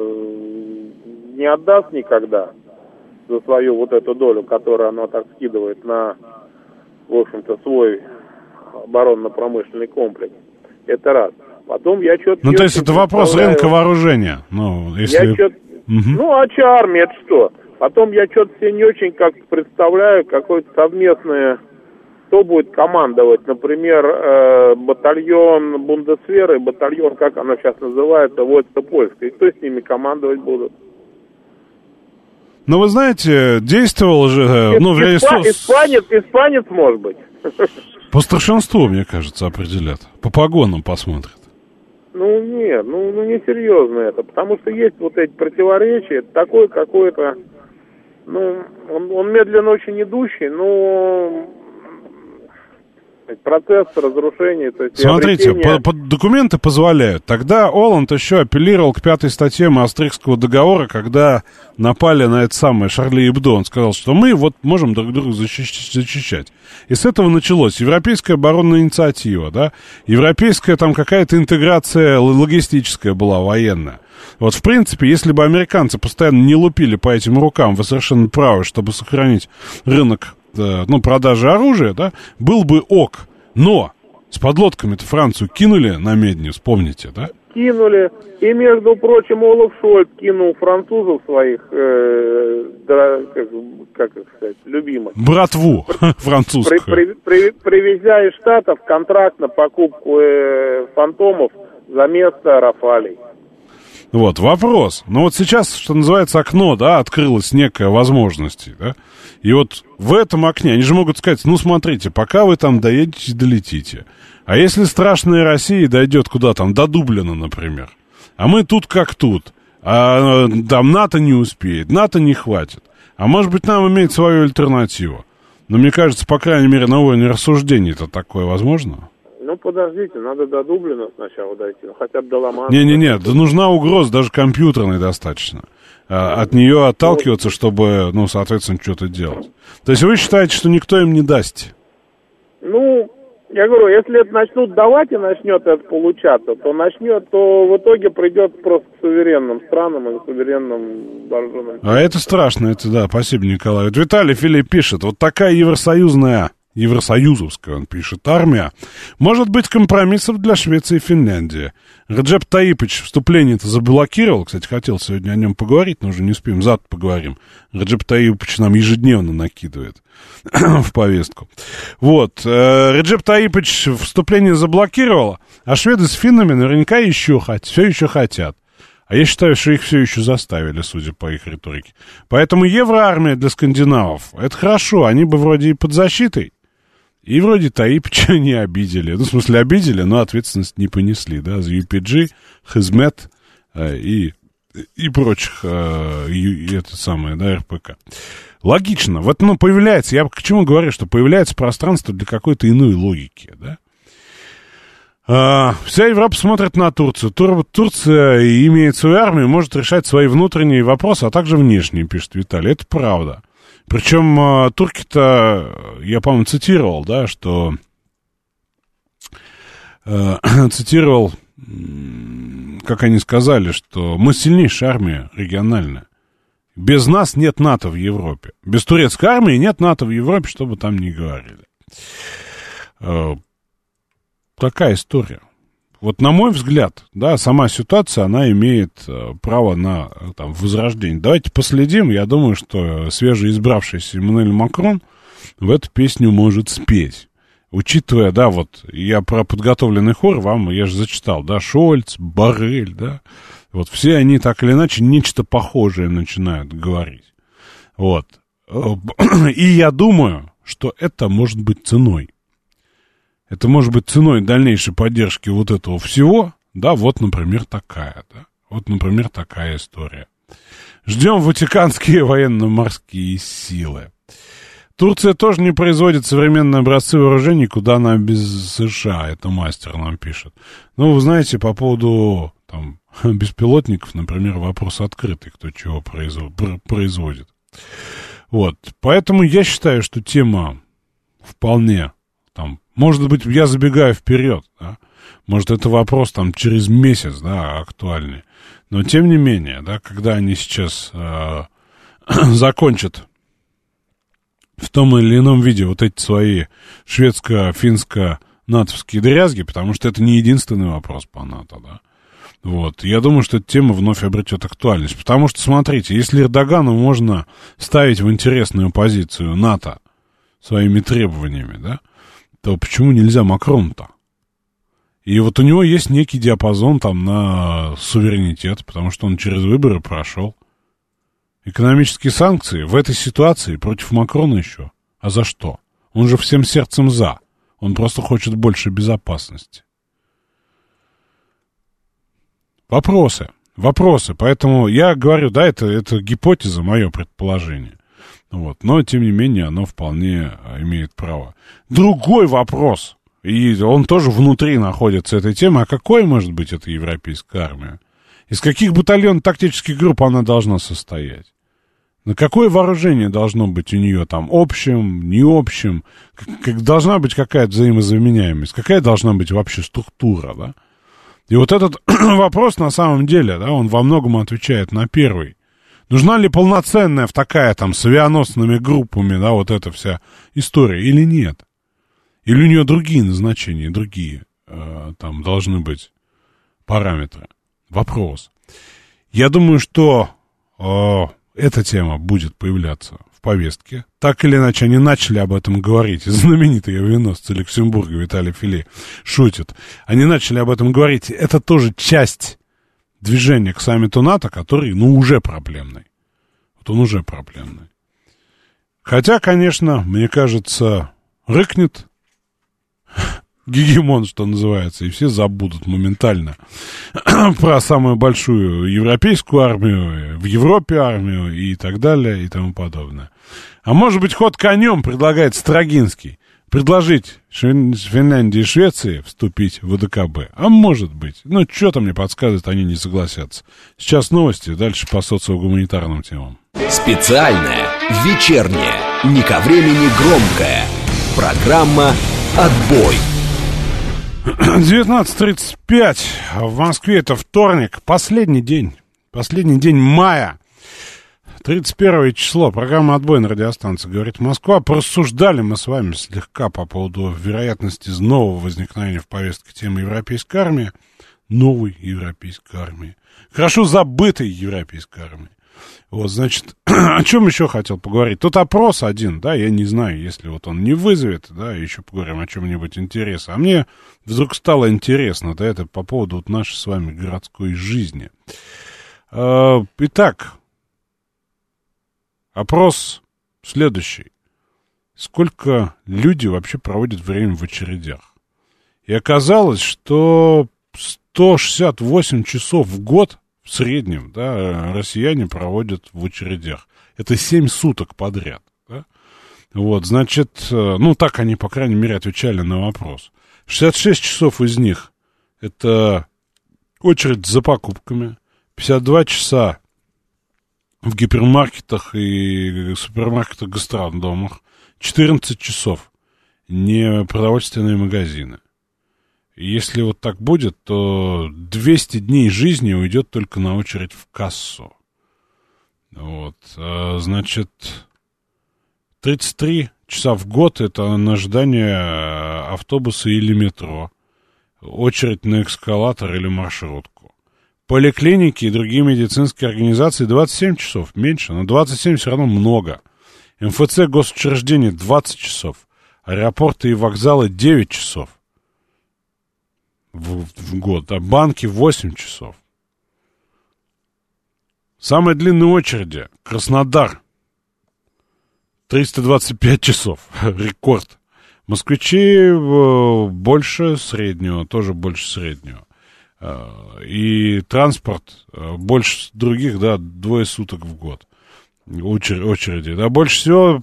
не отдаст никогда за свою вот эту долю, которую оно так скидывает на, в общем-то, свой оборонно-промышленный комплекс. Это раз. Потом я что-то... Ну, то есть это вопрос рынка вооружения. Ну, если... Я что-то... Угу. Ну, а че армия, это что? Потом я что-то себе не очень как-то представляю, какое-то совместное... Кто будет командовать, например, э, батальон Бундесвера и батальон, как оно сейчас называется, войско польское. И кто с ними командовать будут? Ну, вы знаете, действовал же... Исп, ну, испа, испанец, испанец, может быть. По старшинству, мне кажется, определят. По погонам посмотрят. Ну, нет, ну, ну не серьезно это. Потому что есть вот эти противоречия. Это такой какой-то... Ну, он, он медленно очень идущий, но... Процесс разрушения, то есть смотрите, по, по, документы позволяют. Тогда Оланд еще апеллировал к пятой статье Маастрихтского договора, когда напали на это самое Шарли Эбдо. Он сказал, что мы вот можем друг друга защищать, защищать. И с этого началось. Европейская оборонная инициатива, да? Европейская там какая-то интеграция логистическая была, военная. Вот, в принципе, если бы американцы постоянно не лупили по этим рукам, вы совершенно правы, чтобы сохранить рынок, ну, продажи оружия, да, был бы ок. Но с подлодками-то Францию кинули на медне, вспомните, да? Кинули. И, между прочим, Олаф Шольц кинул французов своих, э, дра, как, как это сказать, любимых. Братву французскую. При, при, при, привезя из Штатов контракт на покупку э, фантомов за место Рафалей. Вот, вопрос. Ну вот сейчас, что называется, окно, да, открылось некая возможность, да, и вот в этом окне они же могут сказать, ну, смотрите, пока вы там доедете, долетите. А если страшная Россия дойдет куда там, до Дублина, например, а мы тут как тут, а там НАТО не успеет, НАТО не хватит, а может быть нам иметь свою альтернативу. Но мне кажется, по крайней мере, на уровне рассуждений это такое возможно. Ну, подождите, надо до Дублина сначала дойти, ну, хотя бы до Ла-Манша. Не-не-не, да нужна угроза, даже компьютерной достаточно. А, от нее отталкиваться, чтобы, ну, соответственно, что-то делать. То есть вы считаете, что никто им не даст? Ну, я говорю, если это начнут давать и начнет это получаться, то начнет, то в итоге придет просто к суверенным странам и к суверенным вооруженным. А это страшно, это да, спасибо, Николай. Вот Виталий Филипп пишет, вот такая евросоюзная... Евросоюзовская, он пишет, армия, может быть компромиссом для Швеции и Финляндии. Реджеп Таипыч вступление-то заблокировал, кстати, хотел сегодня о нем поговорить, но уже не успеем, завтра поговорим. Реджеп Таипыч нам ежедневно накидывает в повестку. Вот, Реджеп Таипыч вступление заблокировал, а шведы с финнами наверняка еще хотят, все еще хотят. А я считаю, что их все еще заставили, судя по их риторике. Поэтому евроармия для скандинавов, это хорошо, они бы вроде и под защитой, и вроде Таипыча не обидели. Ну, в смысле, обидели, но ответственность не понесли, да, за ю пи джи, Хизмет э, и и прочих, э, и, и это самое, да, эр пэ ка. Логично. Вот, ну, появляется, я к чему говорю, что появляется пространство для какой-то иной логики, да. А, вся Европа смотрит на Турцию. Тур, Турция имеет свою армию, может решать свои внутренние вопросы, а также внешние, пишет Виталий. Это правда. Причем а, турки-то, я, по-моему, цитировал, да, что... А, цитировал, как они сказали, что мы сильнейшая армия региональная. Без нас нет НАТО в Европе. Без турецкой армии нет НАТО в Европе, что бы там ни говорили. А, такая история. Вот на мой взгляд, да, сама ситуация, она имеет э, право на там, возрождение. Давайте последим. Я думаю, что свежеизбравшийся Эммануэль Макрон в эту песню может спеть. Учитывая, да, вот я про подготовленный хор вам, я же зачитал, да, Шольц, Боррель, да, вот все они так или иначе нечто похожее начинают говорить. Вот. И я думаю, что это может быть ценой. Это может быть ценой дальнейшей поддержки вот этого всего, да, вот, например, такая, да, вот, например, такая история. Ждем ватиканские военно-морские силы. Турция тоже не производит современные образцы вооружений, куда она без США, это мастер нам пишет. Ну, вы знаете, по поводу, там, беспилотников, например, вопрос открытый, кто чего производит. Вот, поэтому я считаю, что тема вполне, там, может быть, я забегаю вперед, да? Может, это вопрос там через месяц, да, актуальный. Но, тем не менее, да, когда они сейчас э, закончат в том или ином виде вот эти свои шведско-финско-натовские дрязги, потому что это не единственный вопрос по НАТО, да. Вот, я думаю, что эта тема вновь обретет актуальность. Потому что, смотрите, если Эрдогану можно ставить в интересную позицию НАТО своими требованиями, да, то почему нельзя Макрону-то? И вот у него есть некий диапазон там на суверенитет, потому что он через выборы прошел. Экономические санкции в этой ситуации против Макрона еще. А за что? Он же всем сердцем за. Он просто хочет больше безопасности. Вопросы. Вопросы. Поэтому я говорю, да, это, это гипотеза, мое предположение. Вот. Но, тем не менее, оно вполне имеет право. Другой вопрос, и он тоже внутри находится этой темы, а какой может быть эта европейская армия? Из каких батальонно-тактических групп она должна состоять? На какое вооружение должно быть у нее там общим, не общим? Как, как должна быть какая-то взаимозаменяемость? Какая должна быть вообще структура, да? И вот этот вопрос на самом деле, да, он во многом отвечает на первый. Нужна ли полноценная в такая там с авианосными группами, да, вот эта вся история или нет? Или у нее другие назначения, другие э, там должны быть параметры? Вопрос. Я думаю, что э, эта тема будет появляться в повестке. Так или иначе, они начали об этом говорить. Знаменитый авианосец Люксембурга Виталий Филе шутит. Они начали об этом говорить. Это тоже часть движение к саммиту НАТО, который, ну, уже проблемный. Вот он уже проблемный. Хотя, конечно, мне кажется, рыкнет гегемон, что называется, и все забудут моментально про самую большую европейскую армию, в Европе армию и так далее, и тому подобное. А может быть, ход конем предлагает Строгинский. Предложить Финляндии и Швеции вступить в вэ дэ ка бэ. А может быть. Ну, что-то мне подсказывает, они не согласятся. Сейчас новости, дальше по социогуманитарным темам. Специальная, вечерняя, не ко времени громкая. Программа «Отбой». девятнадцать тридцать пять. В Москве это вторник. Последний день. Последний день мая. тридцать первое число. Программа «Отбой» на радиостанции «Говорит Москва». Порассуждали мы с вами слегка по поводу вероятности нового возникновения в повестке темы европейской армии. Новой европейской армии. Хорошо забытой европейской армии. Вот, значит, о чем еще хотел поговорить? Тут опрос один, да, я не знаю, если вот он не вызовет, да, еще поговорим о чем-нибудь интересном. А мне вдруг стало интересно, да, это по поводу вот нашей с вами городской жизни. Итак, опрос следующий. Сколько люди вообще проводят время в очередях? И оказалось, что сто шестьдесят восемь часов в год в среднем, да, россияне проводят в очередях. Это семь суток подряд, да? Вот, значит, ну, так они, по крайней мере, отвечали на вопрос. шестьдесят шесть часов из них это очередь за покупками, пятьдесят два часа в гипермаркетах и супермаркетах, гастрономах, четырнадцать часов не продовольственные магазины. Если вот так будет, то двести дней жизни уйдет только на очередь в кассу. Вот, значит, тридцать три часа в год это на ожидание автобуса или метро, очередь на эскалатор или маршрутку. Поликлиники и другие медицинские организации двадцать семь часов, меньше, но двадцать семь все равно много. эм эф цэ, госучреждения двадцать часов, аэропорты и вокзалы девять часов в, в год, а банки восемь часов. Самые длинные очереди. Краснодар. триста двадцать пять часов. Рекорд. Москвичи больше среднего, тоже больше среднего. И транспорт больше других, да, двое суток в год. Очереди. Да, больше всего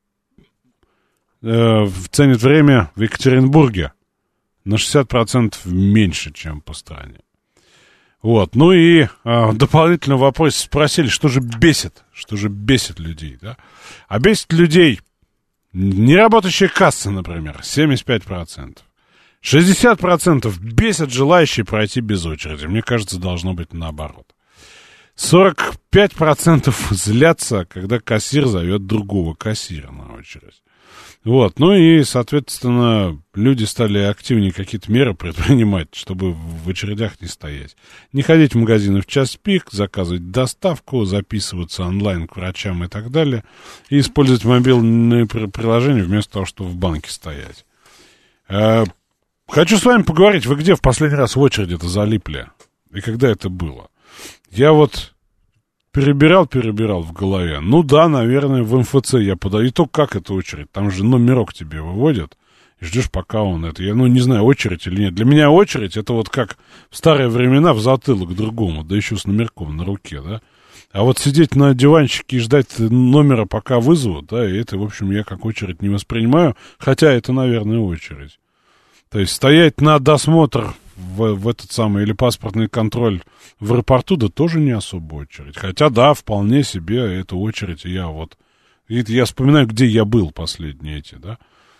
ценит время в Екатеринбурге. На шестьдесят процентов меньше, чем по стране. Вот, ну и а, дополнительный вопрос спросили, что же бесит, что же бесит людей, да? А бесит людей неработающие кассы, например, семьдесят пять процентов. шестьдесят процентов бесят желающие пройти без очереди. Мне кажется, должно быть наоборот. сорок пять процентов злятся, когда кассир зовет другого кассира на очередь. Вот, ну и, соответственно, люди стали активнее какие-то меры предпринимать, чтобы в очередях не стоять. Не ходить в магазины в час пик, заказывать доставку, записываться онлайн к врачам и так далее, и использовать мобильные приложения вместо того, чтобы в банке стоять. Хочу с вами поговорить, вы где в последний раз в очереди-то залипли? И когда это было? Я вот... Перебирал, перебирал в голове. Ну да, наверное, в эм эф цэ я подаю. И то как это очередь? Там же номерок тебе выводят. И ждешь, пока он это... Я, ну, не знаю, очередь или нет. Для меня очередь, это вот как в старые времена в затылок другому, да еще с номерком на руке, да. А вот сидеть на диванчике и ждать номера, пока вызовут, да, и это, в общем, я как очередь не воспринимаю. Хотя это, наверное, очередь. То есть стоять на досмотр в, в этот самый, или паспортный контроль в аэропорту, да тоже не особо очередь. Хотя, да, вполне себе это очередь. Я вот, я вспоминаю, где я был последние эти, да.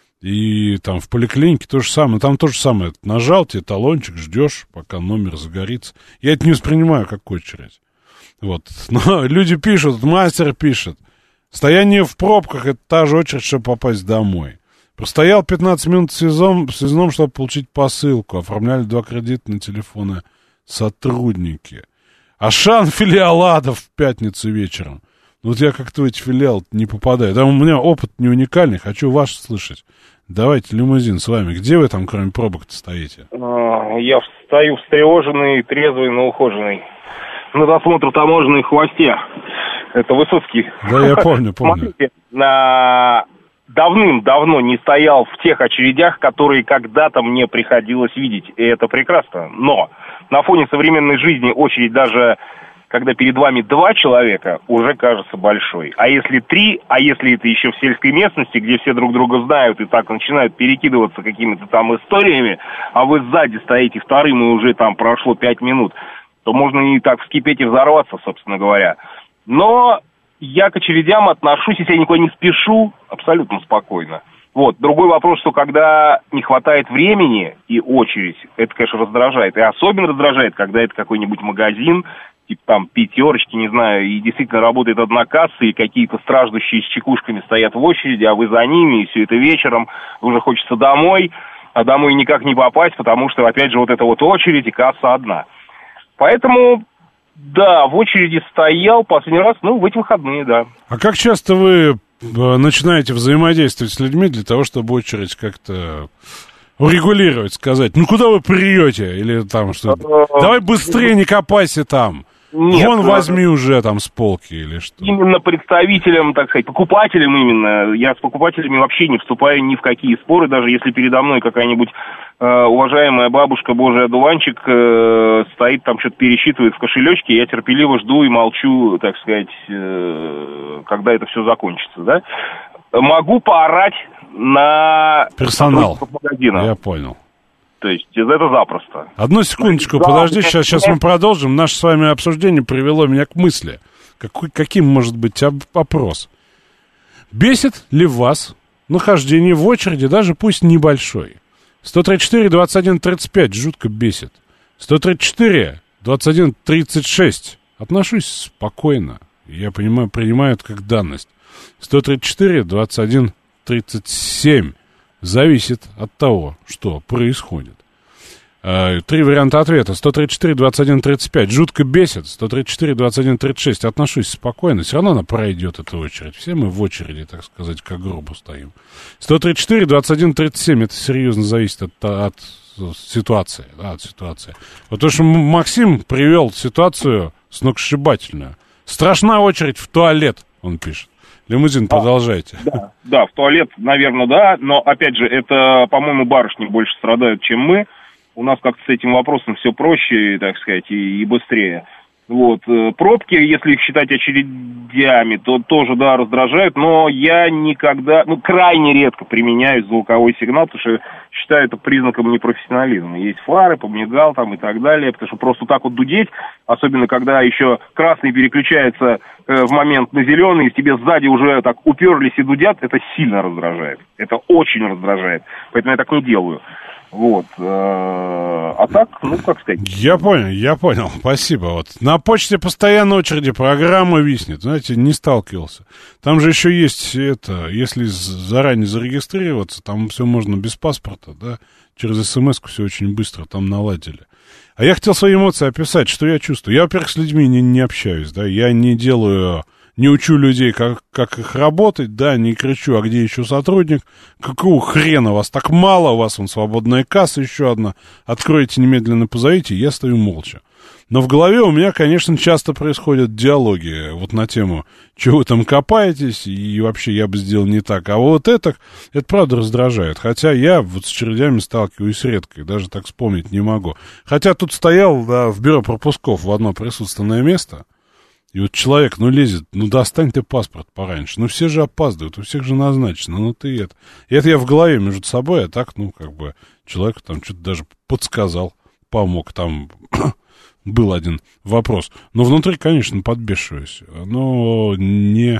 И там в поликлинике то же самое. Там то же самое. Нажал тебе талончик, ждешь, пока номер загорится. Я это не воспринимаю как очередь. Вот. Но люди пишут, мастер пишет. Стояние в пробках — это та же очередь, чтобы попасть домой. Простоял пятнадцать минут в связном, в связном, чтобы получить посылку. Оформляли два кредита на телефоны сотрудники. Ашан филиал ада в пятницу вечером. Ну вот я как-то в эти филиалы не попадаю. Там у меня опыт не уникальный, хочу ваш слышать. Давайте лимузин с вами. Где вы там, кроме пробок-то, стоите? Я стою встревоженный, трезвый, но ухоженный. На досмотр таможенной хвосте. Это Высоцкий. Да, я помню, помню. Смотрите, на... давным-давно не стоял в тех очередях, которые когда-то мне приходилось видеть, и это прекрасно. Но на фоне современной жизни очередь, даже когда перед вами два человека, уже кажется большой. А если три, а если это еще в сельской местности, где все друг друга знают и так начинают перекидываться какими-то там историями, а вы сзади стоите вторым и уже там прошло пять минут, то можно и так вскипеть и взорваться, собственно говоря. Но... я к очередям отношусь, если я никуда не спешу, абсолютно спокойно. Вот. Другой вопрос, что когда не хватает времени и очередь, это, конечно, раздражает. И особенно раздражает, когда это какой-нибудь магазин, типа там пятерочки, не знаю, и действительно работает одна касса, и какие-то страждущие с чекушками стоят в очереди, а вы за ними, и все это вечером, уже хочется домой, а домой никак не попасть, потому что, опять же, вот эта вот очередь, и касса одна. Поэтому... да, в очереди стоял последний раз, ну, в эти выходные, да. А как часто вы начинаете взаимодействовать с людьми для того, чтобы очередь как-то урегулировать, сказать, ну, куда вы приете? Или там что-то, давай быстрее, не копайся там. Нет, вон возьми уже там с полки или что. Именно представителям, так сказать, покупателям именно. Я с покупателями вообще не вступаю ни в какие споры, даже если передо мной какая-нибудь уважаемая бабушка, божий одуванчик, стоит там, что-то пересчитывает в кошелечке, я терпеливо жду и молчу, так сказать, когда это все закончится, да. Могу поорать на персонал магазина. Я понял. То есть это запросто. Одну секундочку, да, подожди, сейчас, сейчас мы продолжим. Наше с вами обсуждение привело меня к мысли. Какой, каким может быть вопрос? Бесит ли вас нахождение в очереди, даже пусть небольшой? сто тридцать четыре двадцать один тридцать пять жутко бесит. сто тридцать четыре двадцать один тридцать шесть отношусь спокойно. Я понимаю, принимаю это как данность. сто тридцать четыре двадцать один тридцать семь зависит от того, что происходит. Три варианта ответа. сто тридцать четыре двадцать один тридцать пять жутко бесит. сто тридцать четыре двадцать один тридцать шесть отношусь спокойно. Все равно она пройдет, эта очередь. Все мы в очереди, так сказать, как гробу стоим. сто тридцать четыре двадцать один тридцать семь это серьезно зависит от, от ситуации. Да, от ситуации. Вот то, что Максим привел ситуацию сногсшибательную. Страшна очередь в туалет, он пишет. Лимузин, продолжайте. Да, да, в туалет, наверное, да. Но, опять же, это, по-моему, барышни больше страдают, чем мы. У нас как-то с этим вопросом все проще, так сказать, и, и быстрее. Вот. Пробки, если их считать очередями, то тоже, да, раздражают, но я никогда, ну, крайне редко применяю звуковой сигнал, потому что считаю это признаком непрофессионализма. Есть фары, помигал там и так далее, потому что просто так вот дудеть, особенно когда еще красный переключается э, в момент на зеленый, и тебе сзади уже так уперлись и дудят, это сильно раздражает. Это очень раздражает, поэтому я так не делаю. Вот. А так, ну, как сказать. Я понял, я понял. Спасибо. Вот. На почте постоянно очереди, программа виснет. Знаете, не сталкивался. Там же еще есть это, если заранее зарегистрироваться, там все можно без паспорта, да, через смс-ку все очень быстро там наладили. А я хотел свои эмоции описать, что я чувствую. Я, во-первых, с людьми не, не общаюсь, да, я не делаю... Не учу людей, как, как их работать, да, не кричу, а где еще сотрудник? Какого хрена вас так мало? У вас вон свободная касса еще одна. Откройте немедленно, позовите, я стою молча. Но в голове у меня, конечно, часто происходят диалоги вот на тему, чего вы там копаетесь, и вообще я бы сделал не так. А вот это, это правда раздражает. Хотя я вот с очередями сталкиваюсь редко, и даже так вспомнить не могу. Хотя тут стоял, да, в бюро пропусков в одно присутственное место. И вот человек, ну, лезет, ну, достань ты паспорт пораньше. Ну, все же опаздывают, у всех же назначено, ну, ты это. И это я в голове между собой, а так, ну, как бы, человеку там что-то даже подсказал, помог. Там был один вопрос. Но внутри, конечно, подбешиваюсь. Но не...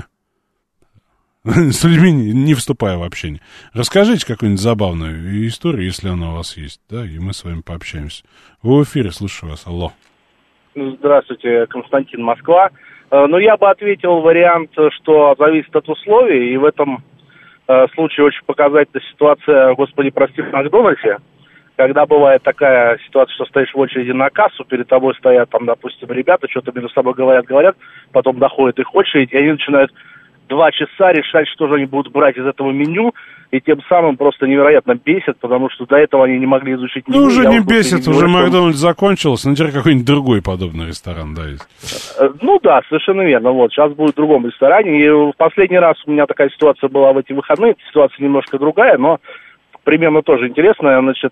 с людьми не вступая в общение. Расскажите какую-нибудь забавную историю, если она у вас есть, да, и мы с вами пообщаемся. Вы в эфире, слушаю вас, алло. Здравствуйте, Константин, Москва. Ну, я бы ответил вариант, что зависит от условий, и в этом э, случае очень показательна ситуация, господи, прости, в Макдональдсе, когда бывает такая ситуация, что стоишь в очереди на кассу, перед тобой стоят, там, допустим, ребята, что-то между собой говорят, говорят, потом доходит их очередь, и они начинают два часа решать, что же они будут брать из этого меню, и тем самым просто невероятно бесит, потому что до этого они не могли изучить меню. Ну, уже не бесит, не уже Макдональдс закончился, но теперь какой-нибудь другой подобный ресторан, да, есть. Ну да, совершенно верно, вот, сейчас будет в другом ресторане, и в последний раз у меня такая ситуация была в эти выходные, ситуация немножко другая, но примерно тоже интересная, значит,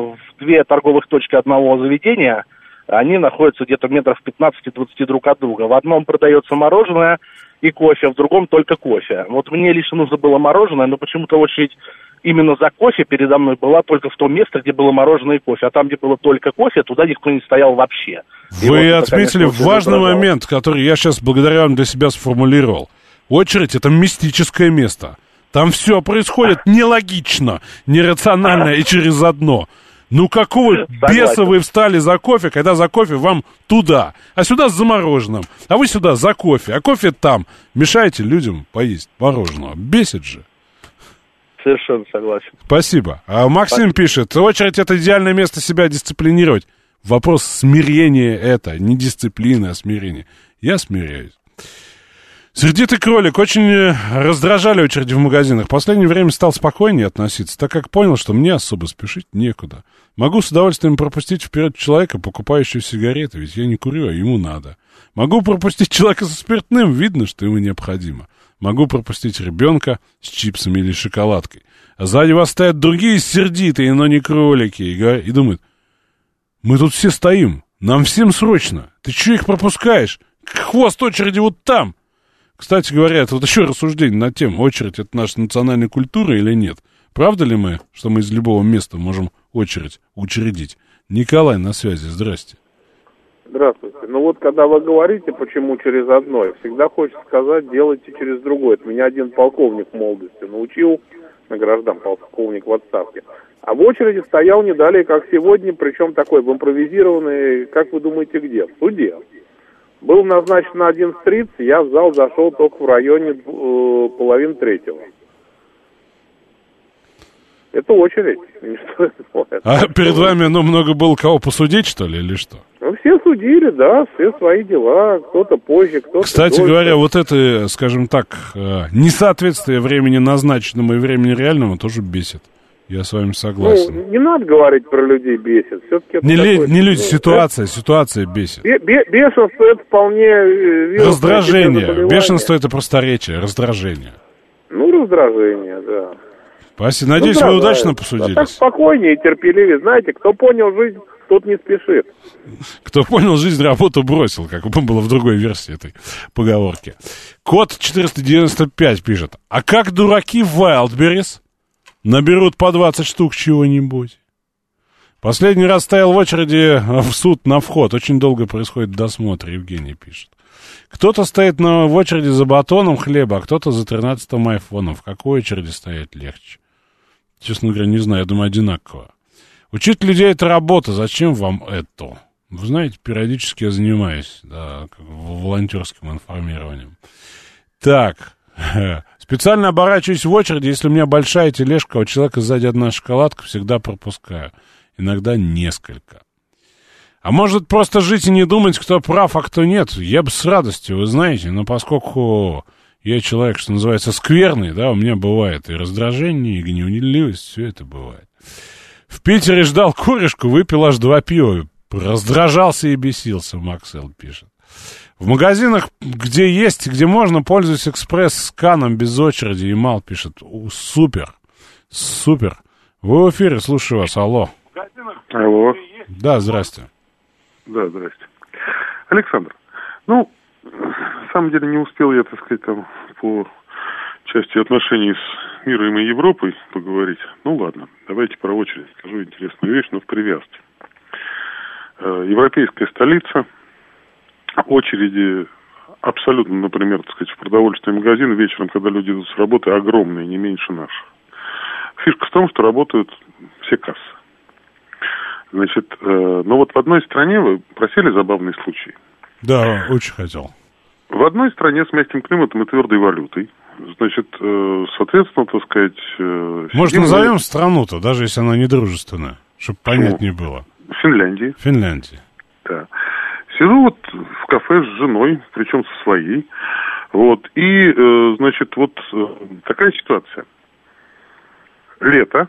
две торговых точки одного заведения, они находятся где-то метров пятнадцать-двадцать друг от друга. В одном продается мороженое и кофе, в другом только кофе. Вот мне лично нужно было мороженое, но почему-то очередь именно за кофе передо мной была только в том месте, где было мороженое и кофе. А там, где было только кофе, туда никто не стоял вообще. И Вы вот отметили это, конечно, важный момент, который я сейчас благодаря вам для себя сформулировал. Очередь — это мистическое место. Там все происходит нелогично, нерационально и через одно. Ну какого беса вы встали за кофе, когда за кофе вам туда, а сюда за мороженым, а вы сюда за кофе, а кофе там. Мешаете людям поесть мороженого. Бесит же. Совершенно согласен. Спасибо. А Максим Спасибо. Пишет, очередь — это идеальное место себя дисциплинировать. Вопрос смирения это, не дисциплина, а смирение. Я смиряюсь. Сердитый кролик. Очень раздражали очереди в магазинах. В последнее время стал спокойнее относиться, так как понял, что мне особо спешить некуда. Могу с удовольствием пропустить вперед человека, покупающего сигареты, ведь я не курю, а ему надо. Могу пропустить человека со спиртным, видно, что ему необходимо. Могу пропустить ребенка с чипсами или шоколадкой. А сзади вас стоят другие сердитые, но не кролики. И, говорят, и думают, мы тут все стоим, нам всем срочно. Ты че их пропускаешь? Хвост очереди вот там. Кстати говоря, это вот еще рассуждение на тему, очередь это наша национальная культура или нет. Правда ли мы, что мы из любого места можем очередь учредить? Николай на связи, здрасте. Здравствуйте. Ну вот, когда вы говорите, почему через одно, всегда хочется сказать, делайте через другое. Это меня один полковник в молодости научил, на граждан, полковник в отставке. А в очереди стоял не далее, как сегодня, причем такой в импровизированный, как вы думаете, где? В суде. Был назначен на одиннадцать тридцать, я в зал зашел только в районе э, половины третьего. Это очередь. А перед вами, ну, много было кого посудить, что ли, или что? Ну, все судили, да, все свои дела, кто-то позже, кто-то Кстати дольше. говоря, вот это, скажем так, несоответствие времени назначенному и времени реальному тоже бесит. Я с вами согласен. Ну, не надо говорить про людей бесит. Все-таки не, такое, ли, не люди, ну, ситуация, это... ситуация бесит. Бе- бе- бешенство это вполне... Раздражение. Бешенство это просторечие, раздражение. Ну, раздражение, да. Спасибо. Надеюсь, ну, вы удачно посудились. А так спокойнее и терпеливее. Знаете, кто понял жизнь, тот не спешит. Кто понял жизнь, работу бросил, как было в другой версии этой поговорки. Код четыреста девяносто пять пишет. А как дураки в Wildberries наберут по двадцать штук чего-нибудь? Последний раз стоял в очереди в суд на вход. Очень долго происходит досмотр, Евгений пишет. Кто-то стоит на, в очереди за батоном хлеба, а кто-то за тринадцатым айфоном. В какой очереди стоять легче? Честно говоря, не знаю, я думаю, одинаково. Учить людей — это работа, зачем вам это? Вы знаете, периодически я занимаюсь, да, волонтерским информированием. Так, специально оборачиваюсь в очереди, если у меня большая тележка, а у человека сзади одна шоколадка, всегда пропускаю. Иногда несколько. А может просто жить и не думать, кто прав, а кто нет? Я бы с радостью, вы знаете, но поскольку я человек, что называется, скверный, да, у меня бывает и раздражение, и гневливость, все это бывает. В Питере ждал корешку, выпил аж два пива, раздражался и бесился, Максел пишет. В магазинах, где есть, где можно, пользуюсь экспресс-сканом без очереди, и Мал пишет. Супер, супер. Вы в эфире, слушаю вас, алло. Алло. Да, здрасте. Да, здрасте. Александр, ну, на самом деле не успел я, так сказать, там по части отношений с миром и Европой поговорить. Ну ладно, давайте про очередь скажу интересную вещь, но в привязке. Европейская столица, очереди абсолютно, например, так сказать, в продовольственный магазин вечером, когда люди идут с работы, огромные, не меньше наших. Фишка в том, что работают все кассы. Значит, э, ну вот в одной стране, вы просили забавный случай? Да, очень хотел. В одной стране с мягким климатом и твердой валютой, значит, э, соответственно, так сказать... Э, Может, сидим... назовем страну-то, даже если она недружественная, чтобы понятнее было? Финляндия. Финляндия. Да. Сижу вот в кафе с женой, причем со своей, вот, и, э, значит, вот э, такая ситуация. Лето.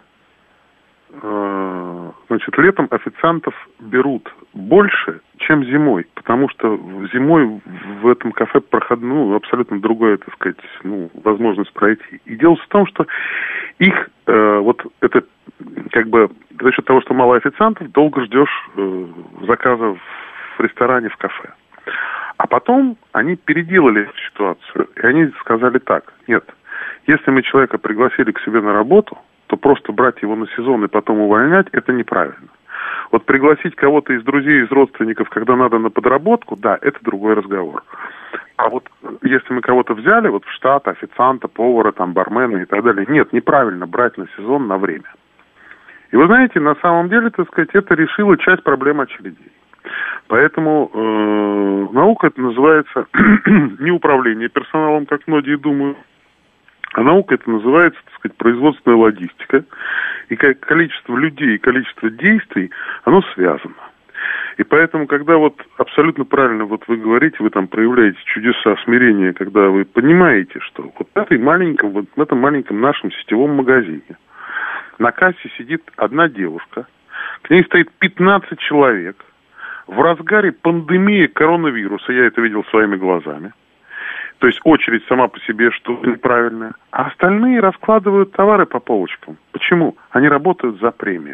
Значит, летом официантов берут больше, чем зимой, потому что зимой в этом кафе проходную, ну, абсолютно другая, так сказать, ну, возможность пройти. И дело в том, что их, э, вот это, как бы, за счет того, что мало официантов, долго ждешь э, заказа в ресторане, в кафе. А потом они переделали эту ситуацию, и они сказали так: нет, если мы человека пригласили к себе на работу, то просто брать его на сезон и потом увольнять – это неправильно. Вот пригласить кого-то из друзей, из родственников, когда надо на подработку, да, это другой разговор. А вот если мы кого-то взяли вот в штат, официанта, повара, там, бармена и так далее, нет, неправильно брать на сезон, на время. И вы знаете, на самом деле, так сказать, это решило часть проблем очередей. Поэтому э, наука это называется не управление персоналом, как многие думают, а наука это называется, так сказать, производственная логистика. И количество людей и количество действий, оно связано. И поэтому, когда вот абсолютно правильно вот вы говорите, вы там проявляете чудеса смирения, когда вы понимаете, что вот в, этой маленьком, вот в этом маленьком нашем сетевом магазине на кассе сидит одна девушка, к ней стоит пятнадцать человек, в разгаре пандемии коронавируса, я это видел своими глазами. То есть очередь сама по себе что-то неправильное. А остальные раскладывают товары по полочкам. Почему? Они работают за премию.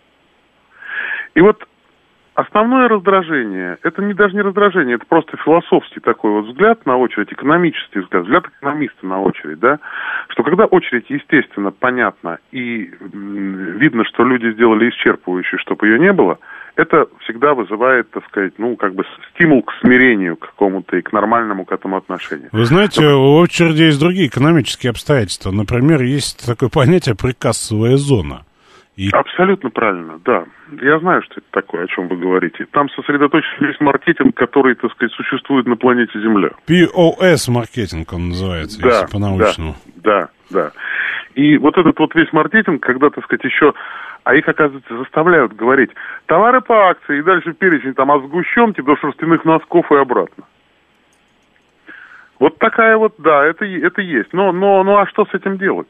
И вот основное раздражение, это не даже не раздражение, это просто философский такой вот взгляд на очередь, экономический взгляд, взгляд экономиста на очередь, да, что когда очередь, естественно, понятна и м, видно, что люди сделали исчерпывающую, чтобы ее не было, это всегда вызывает, так сказать, ну, как бы стимул к смирению к какому-то и к нормальному к этому отношению. Вы знаете, Но... у очереди есть другие экономические обстоятельства. Например, есть такое понятие прикассовая зона. И... Абсолютно правильно, да. Я знаю, что это такое, о чем вы говорите. Там сосредоточен весь маркетинг, который, так сказать, существует на планете Земля. пи о эс маркетинг он называется, да, если по-научному. Да, да, да. И вот этот вот весь маркетинг, когда, так сказать, еще... А их, оказывается, заставляют говорить товары по акции, и дальше перечень там от сгущенки до шерстяных носков и обратно. Вот такая вот, да, это, это есть. Но, но, ну а что с этим делать?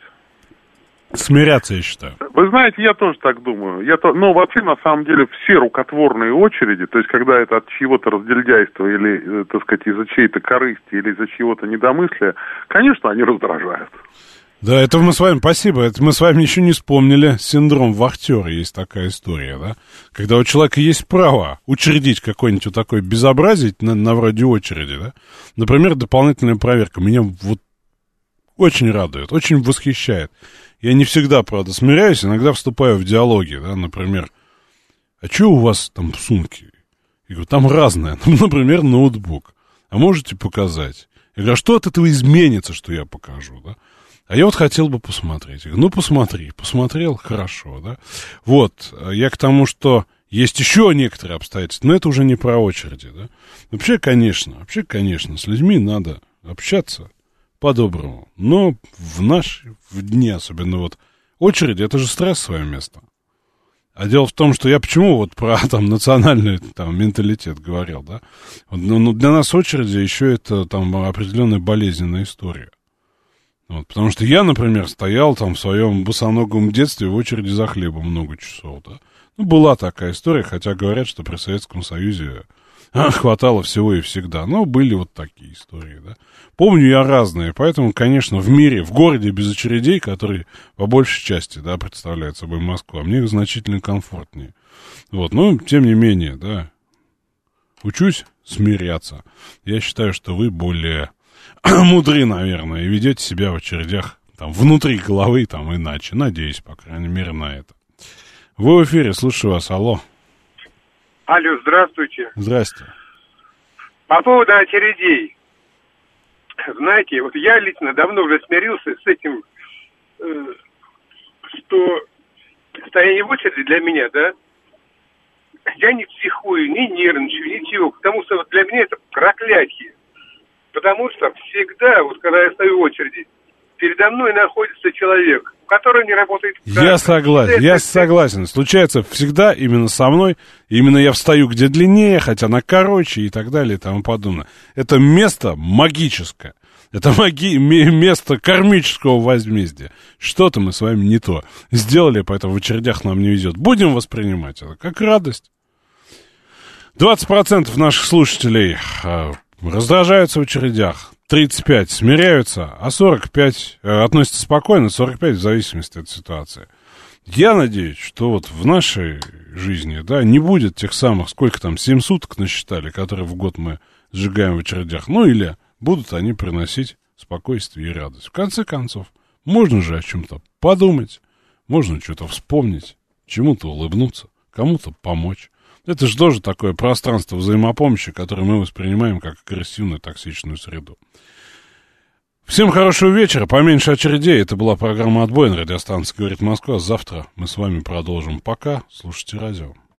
Смиряться, я считаю. Вы знаете, я тоже так думаю. Я то, ну, вообще, на самом деле, все рукотворные очереди, то есть, когда это от чьего-то раздельдяйства или, так сказать, из-за чьей-то корысти или из-за чьего-то недомыслия, конечно, они раздражают. Да, это мы с вами, спасибо, это мы с вами еще не вспомнили. Синдром вахтера, есть такая история, да? Когда у человека есть право учредить какое-нибудь вот такое безобразие на, на вроде очереди, да? Например, дополнительная проверка. Меня вот очень радует, очень восхищает. Я не всегда, правда, смиряюсь, иногда вступаю в диалоги, да, например, а что у вас там в сумке? Я говорю, там разное, ну, например, ноутбук. А можете показать? Я говорю, а что от этого изменится, что я покажу, да? А я вот хотел бы посмотреть. Я говорю, ну, посмотри. Посмотрел, хорошо, да? Вот, я к тому, что есть еще некоторые обстоятельства, но это уже не про очереди, да? Вообще, конечно, вообще, конечно, с людьми надо общаться по-доброму. Но в наши в дни, особенно вот очереди, это же стрессовое место. А дело в том, что я почему вот про там национальный там менталитет говорил, да? Ну, ну, для нас очереди еще это там определенная болезненная история. Вот, потому что я, например, стоял там в своем босоногом детстве в очереди за хлебом много часов, да. Ну, была такая история, хотя говорят, что при Советском Союзе хватало всего и всегда. Но были вот такие истории, да. Помню я разные, поэтому, конечно, в мире, в городе без очередей, который по большей части, да, представляет собой Москва, мне значительно комфортнее. Вот, но, тем не менее, да, учусь смиряться. Я считаю, что вы более... мудры, наверное, и ведете себя в очередях там, внутри головы там иначе. Надеюсь, по крайней мере, на это. Вы в эфире, слушаю вас, алло. Алло, здравствуйте. Здрасте. По поводу очередей. Знаете, вот я лично давно уже смирился с этим, э, что стояние в очереди для меня, да, я не психую, не нервничаю, ничего, потому что для меня это проклятие. Потому что всегда, вот когда я стою в очереди, передо мной находится человек, который не работает. Я согласен, я согласен. Случается всегда именно со мной. Именно я встаю где длиннее, хотя на короче и так далее и тому подобное. Это место магическое. Это маги... место кармического возмездия. Что-то мы с вами не то сделали, поэтому в очередях нам не везет. Будем воспринимать это как радость. двадцать процентов наших слушателей... раздражаются в очередях, тридцать пять смиряются, а сорок пять э, относятся спокойно, сорок пять в зависимости от ситуации. Я надеюсь, что вот в нашей жизни, да, не будет тех самых, сколько там, семь суток насчитали, которые в год мы сжигаем в очередях, ну или будут они приносить спокойствие и радость. В конце концов, можно же о чем-то подумать, можно что-то вспомнить, чему-то улыбнуться, кому-то помочь. Это же тоже такое пространство взаимопомощи, которое мы воспринимаем как агрессивную токсичную среду. Всем хорошего вечера, поменьше очередей. Это была программа «Отбой» на радиостанции «Говорит Москва». Завтра мы с вами продолжим. Пока. Слушайте радио.